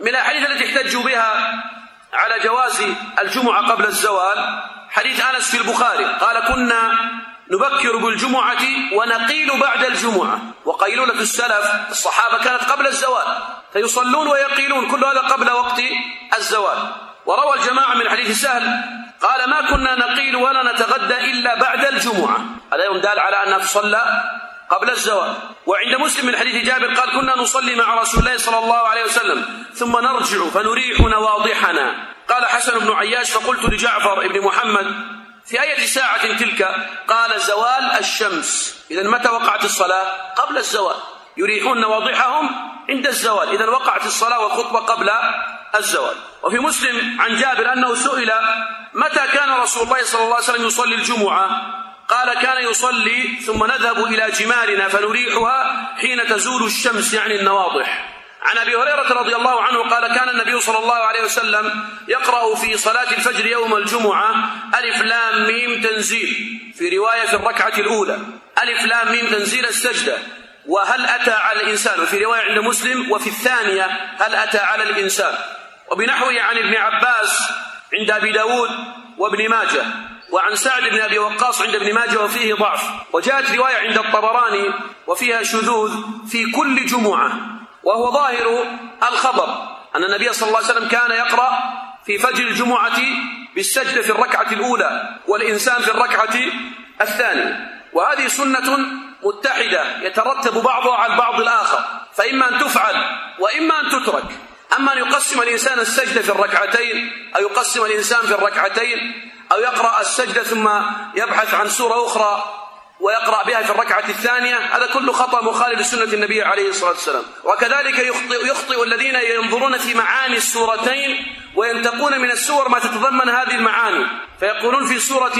من الأحاديث التي احتجوا بها على جواز الجمعة قبل الزوال حديث أنس في البخاري قال: كنا نبكر بالجمعة ونقيل بعد الجمعة. وقيلولة السلف الصحابة كانت قبل الزوال، فيصلون ويقيلون، كل هذا قبل وقت الزوال. وروى الجماعة من حديث سهل قال: ما كنا نقيل ولا نتغدى إلا بعد الجمعة. هذا يدل على أنها تصلى قبل الزوال. وعند مسلم من حديث جابر قال: كنا نصلي مع رسول الله صلى الله عليه وسلم ثم نرجع فنريح نواضحنا. قال حسن بن عياش: فقلت لجعفر بن محمد: في أي ساعة تلك؟ قال: زوال الشمس. إذن متى وقعت الصلاة؟ قبل الزوال. يريحون نواضحهم عند الزوال، إذن وقعت الصلاة والخطبة قبل الزوال. وفي مسلم عن جابر أنه سئل: متى كان رسول الله صلى الله عليه وسلم يصلي الجمعة؟ قال: كان يصلي ثم نذهب إلى جمالنا فنريحها حين تزول الشمس، يعني النواضح. عن أبي هريرة رضي الله عنه قال: كان النبي صلى الله عليه وسلم يقرأ في صلاة الفجر يوم الجمعة ألف لام ميم تنزيل، في رواية في الركعة الأولى ألف لام ميم تنزيل السجدة، وهل أتى على الإنسان، وفي رواية عند مسلم وفي الثانية هل أتى على الإنسان. وبنحوه عن ابن عباس عند أبي داود وابن ماجه، وعن سعد بن أبي وقاص عند ابن ماجه وفيه ضعف. وجاءت رواية عند الطبراني وفيها شذوذ في كل جمعة، وهو ظاهر الخبر أن النبي صلى الله عليه وسلم كان يقرأ في فجر الجمعة بالسجدة في الركعة الأولى والإنسان في الركعة الثانية. وهذه سنة متحدة يترتب بعضها على البعض الآخر، فإما أن تفعل وإما أن تترك. أما أن يقسم الإنسان السجدة في الركعتين، أو يقسم الإنسان في الركعتين، أو يقرأ السجدة ثم يبحث عن سورة أخرى ويقرأ بها في الركعة الثانية، هذا كله خطأ مخالف لسنة النبي عليه الصلاة والسلام. وكذلك يخطئ, يخطئ الذين ينظرون في معاني السورتين وينتقون من السور ما تتضمن هذه المعاني، فيقولون في سورة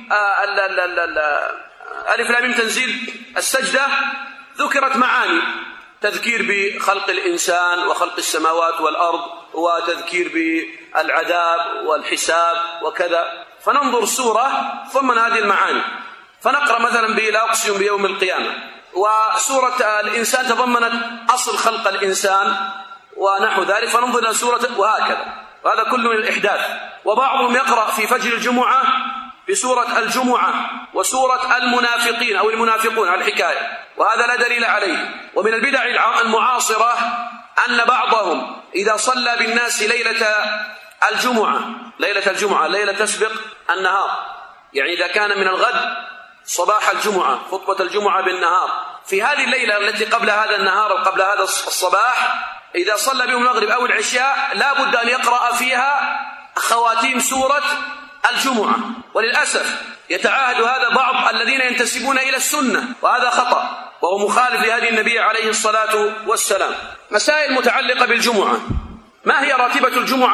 ألف لام ميم تنزيل السجدة ذكرت معاني، تذكير بخلق الإنسان وخلق السماوات والأرض، وتذكير بالعذاب والحساب وكذا، فننظر سورة ضمن هذه المعاني، فنقرأ مثلا بلا أقسم بيوم القيامة، وسورة الإنسان تضمنت أصل خلق الإنسان ونحو ذلك، فننظر إلى سورة، وهكذا. وهذا كله من الإحداث. وبعضهم يقرأ في فجر الجمعة بسورة الجمعة وسورة المنافقين أو المنافقون على الحكاية، وهذا لا دليل عليه. ومن البدع المعاصرة أن بعضهم إذا صلى بالناس ليلة الجمعة ليلة الجمعة ليلة تسبق النهار، يعني إذا كان من الغد صباح الجمعة خطبة الجمعة بالنهار، في هذه الليلة التي قبل هذا النهار وقبل هذا الصباح إذا صلى بهم المغرب أو العشاء لا بد أن يقرأ فيها خواتيم سورة الجمعة. وللأسف يتعاهد هذا بعض الذين ينتسبون إلى السنة، وهذا خطأ وهو مخالف لهدي النبي عليه الصلاة والسلام. مسائل متعلقة بالجمعة: ما هي راتبة الجمعة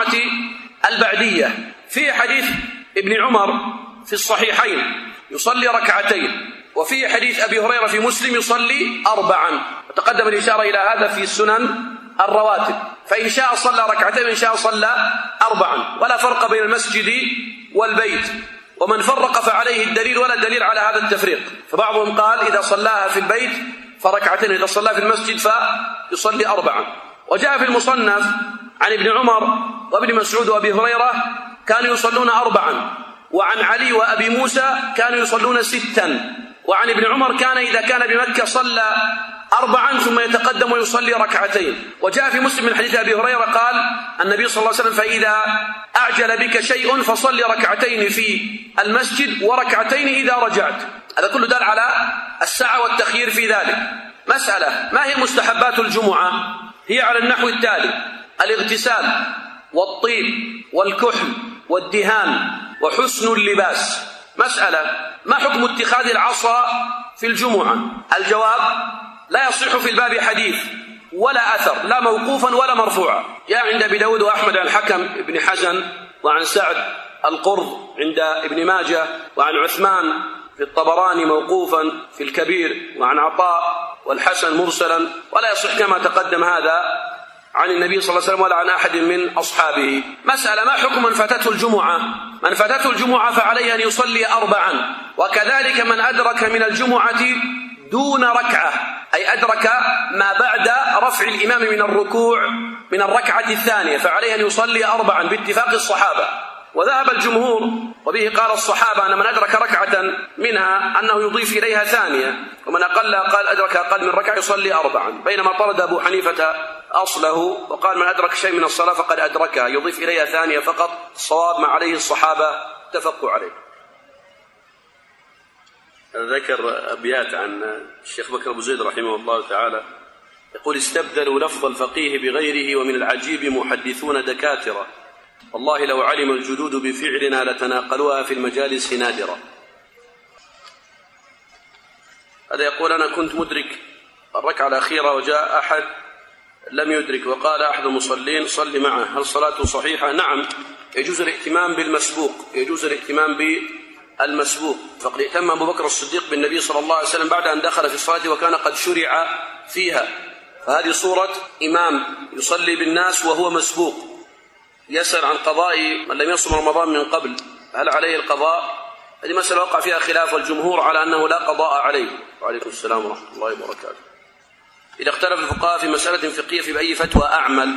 البعدية؟ في حديث ابن عمر في الصحيحين يصلي ركعتين، وفي حديث أبي هريرة في مسلم يصلي أربعا، وتقدم الإشارة إلى هذا في السنن الرواتب، فإن شاء صلى ركعتين وإن شاء صلى أربعا، ولا فرق بين المسجد والبيت. ومن فرق فعليه الدليل ولا دليل على هذا التفريق، فبعضهم قال إذا صلاها في البيت فركعتين، إذا صلاها في المسجد فيصلي أربعا. وجاء في المصنف عن ابن عمر وابن مسعود وأبي هريرة كانوا يصلون أربعا، وعن علي وأبي موسى كانوا يصلون ستا، وعن ابن عمر كان إذا كان بمكة صلى أربعا ثم يتقدم ويصلي ركعتين. وجاء في مسلم من حديث أبي هريرة قال النبي صلى الله عليه وسلم: فإذا أعجل بك شيء فصلي ركعتين في المسجد وركعتين إذا رجعت. هذا كله دل على السعة والتخيير في ذلك. مسألة: ما هي مستحبات الجمعة؟ هي على النحو التالي: الاغتسال والطيب والكحل والدهان وحسن اللباس. مسألة: ما حكم اتخاذ العصا في الجمعة؟ الجواب: لا يصح في الباب حديث ولا أثر، لا موقوفا ولا مرفوعا. جاء عند أبي داود وأحمد عن الحكم بن حزن وعن سعد القرظ عند ابن ماجه، وعن عثمان في الطبراني موقوفا في الكبير، وعن عطاء والحسن مرسلا، ولا يصح كما تقدم هذا عن النبي صلى الله عليه وسلم ولا عن أحد من أصحابه. مسألة: ما حكم من فاتته الجمعة؟ من فاتته الجمعة فعليه أن يصلي أربعا، وكذلك من أدرك من الجمعة دون ركعة، أي أدرك ما بعد رفع الإمام من الركوع من الركعة الثانية فعليه أن يصلي أربعا باتفاق الصحابة. وذهب الجمهور وبه قال الصحابة أن من أدرك ركعة منها أنه يضيف إليها ثانية، ومن أقل قال أدرك أقل من ركعة يصلي أربعا، بينما طرد أبو حنيفة أصله وقال من أدرك شيء من الصلاة فقد أدركها يضيف إليها ثانية فقط. الصواب ما عليه الصحابة اتفقوا عليه. ذكر أبيات عن الشيخ بكر أبو زيد رحمه الله تعالى يقول: استبدلوا لفظ الفقيه بغيره ومن العجيب محدثون دكاترة، والله لو علم الجدود بفعلنا لتناقلوها في المجالس نادرة. هذا يقول: أنا كنت مدرك الركعة الأخيرة وجاء أحد لم يدرك وقال أحد المصلين صل معه، هل صلاته صحيحة؟ نعم، يجوز الاهتمام بالمسبوق، يجوز الاهتمام بالمسبوق. فقد اهتم أبو بكر الصديق بالنبي صلى الله عليه وسلم بعد أن دخل في الصلاة وكان قد شرع فيها، فهذه صورة إمام يصلي بالناس وهو مسبوق. يسأل عن قضاء من لم يصم رمضان من قبل، هل عليه القضاء؟ هذه مسألة وقع فيها خلاف، والجمهور على أنه لا قضاء عليه. وعليكم السلام ورحمة الله وبركاته. إذا اختلف الفقهاء في مسألة فقهية في بأي فتوى أعمل،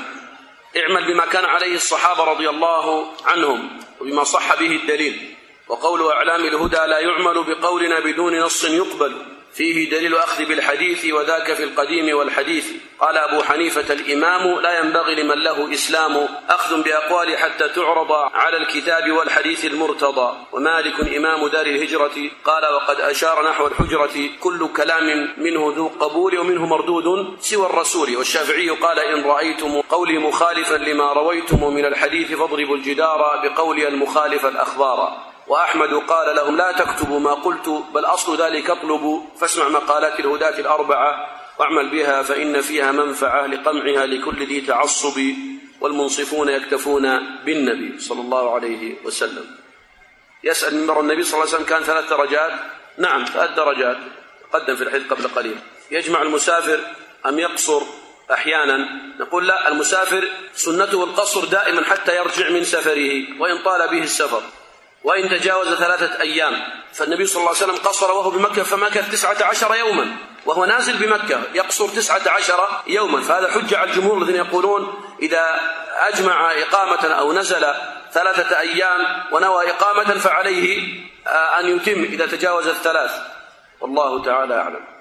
اعمل بما كان عليه الصحابة رضي الله عنهم وبما صح به الدليل. وقول أعلام الهدى لا يعمل بقولنا بدون نص يقبل، فيه دليل أخذ بالحديث وذاك في القديم والحديث. قال أبو حنيفة الإمام لا ينبغي لمن له إسلام أخذ بأقوال حتى تعرض على الكتاب والحديث المرتضى. ومالك إمام دار الهجرة قال وقد أشار نحو الحجرة كل كلام منه ذو قبول ومنه مردود سوى الرسول. والشافعي قال إن رأيتم قولي مخالفا لما رويتم من الحديث فاضربوا الجدار بقولي المخالف الأخبار. وأحمد قال لهم لا تكتبوا ما قلت بل أصل ذلك اطلبوا، فاسمع مقالات الهداة الأربعة واعمل بها فإن فيها منفعة لقمعها لكل ذي تعصب، والمنصفون يكتفون بالنبي صلى الله عليه وسلم. يسأل منبر النبي صلى الله عليه وسلم كان ثلاث درجات؟ نعم ثلاث درجات، قدم في الحديث قبل قليل. يجمع المسافر أم يقصر أحيانا؟ نقول لا، المسافر سنته القصر دائما حتى يرجع من سفره وإن طال به السفر، وإن تجاوز ثلاثة أيام. فالنبي صلى الله عليه وسلم قصر وهو بمكة فمكث تسعة عشر يوما، وهو نازل بمكة يقصر تسعة عشر يوما. فهذا حجة على الجمهور الذين يقولون إذا أجمع إقامة أو نزل ثلاثة أيام ونوى إقامة فعليه أن يتم إذا تجاوز الثلاث، والله تعالى أعلم.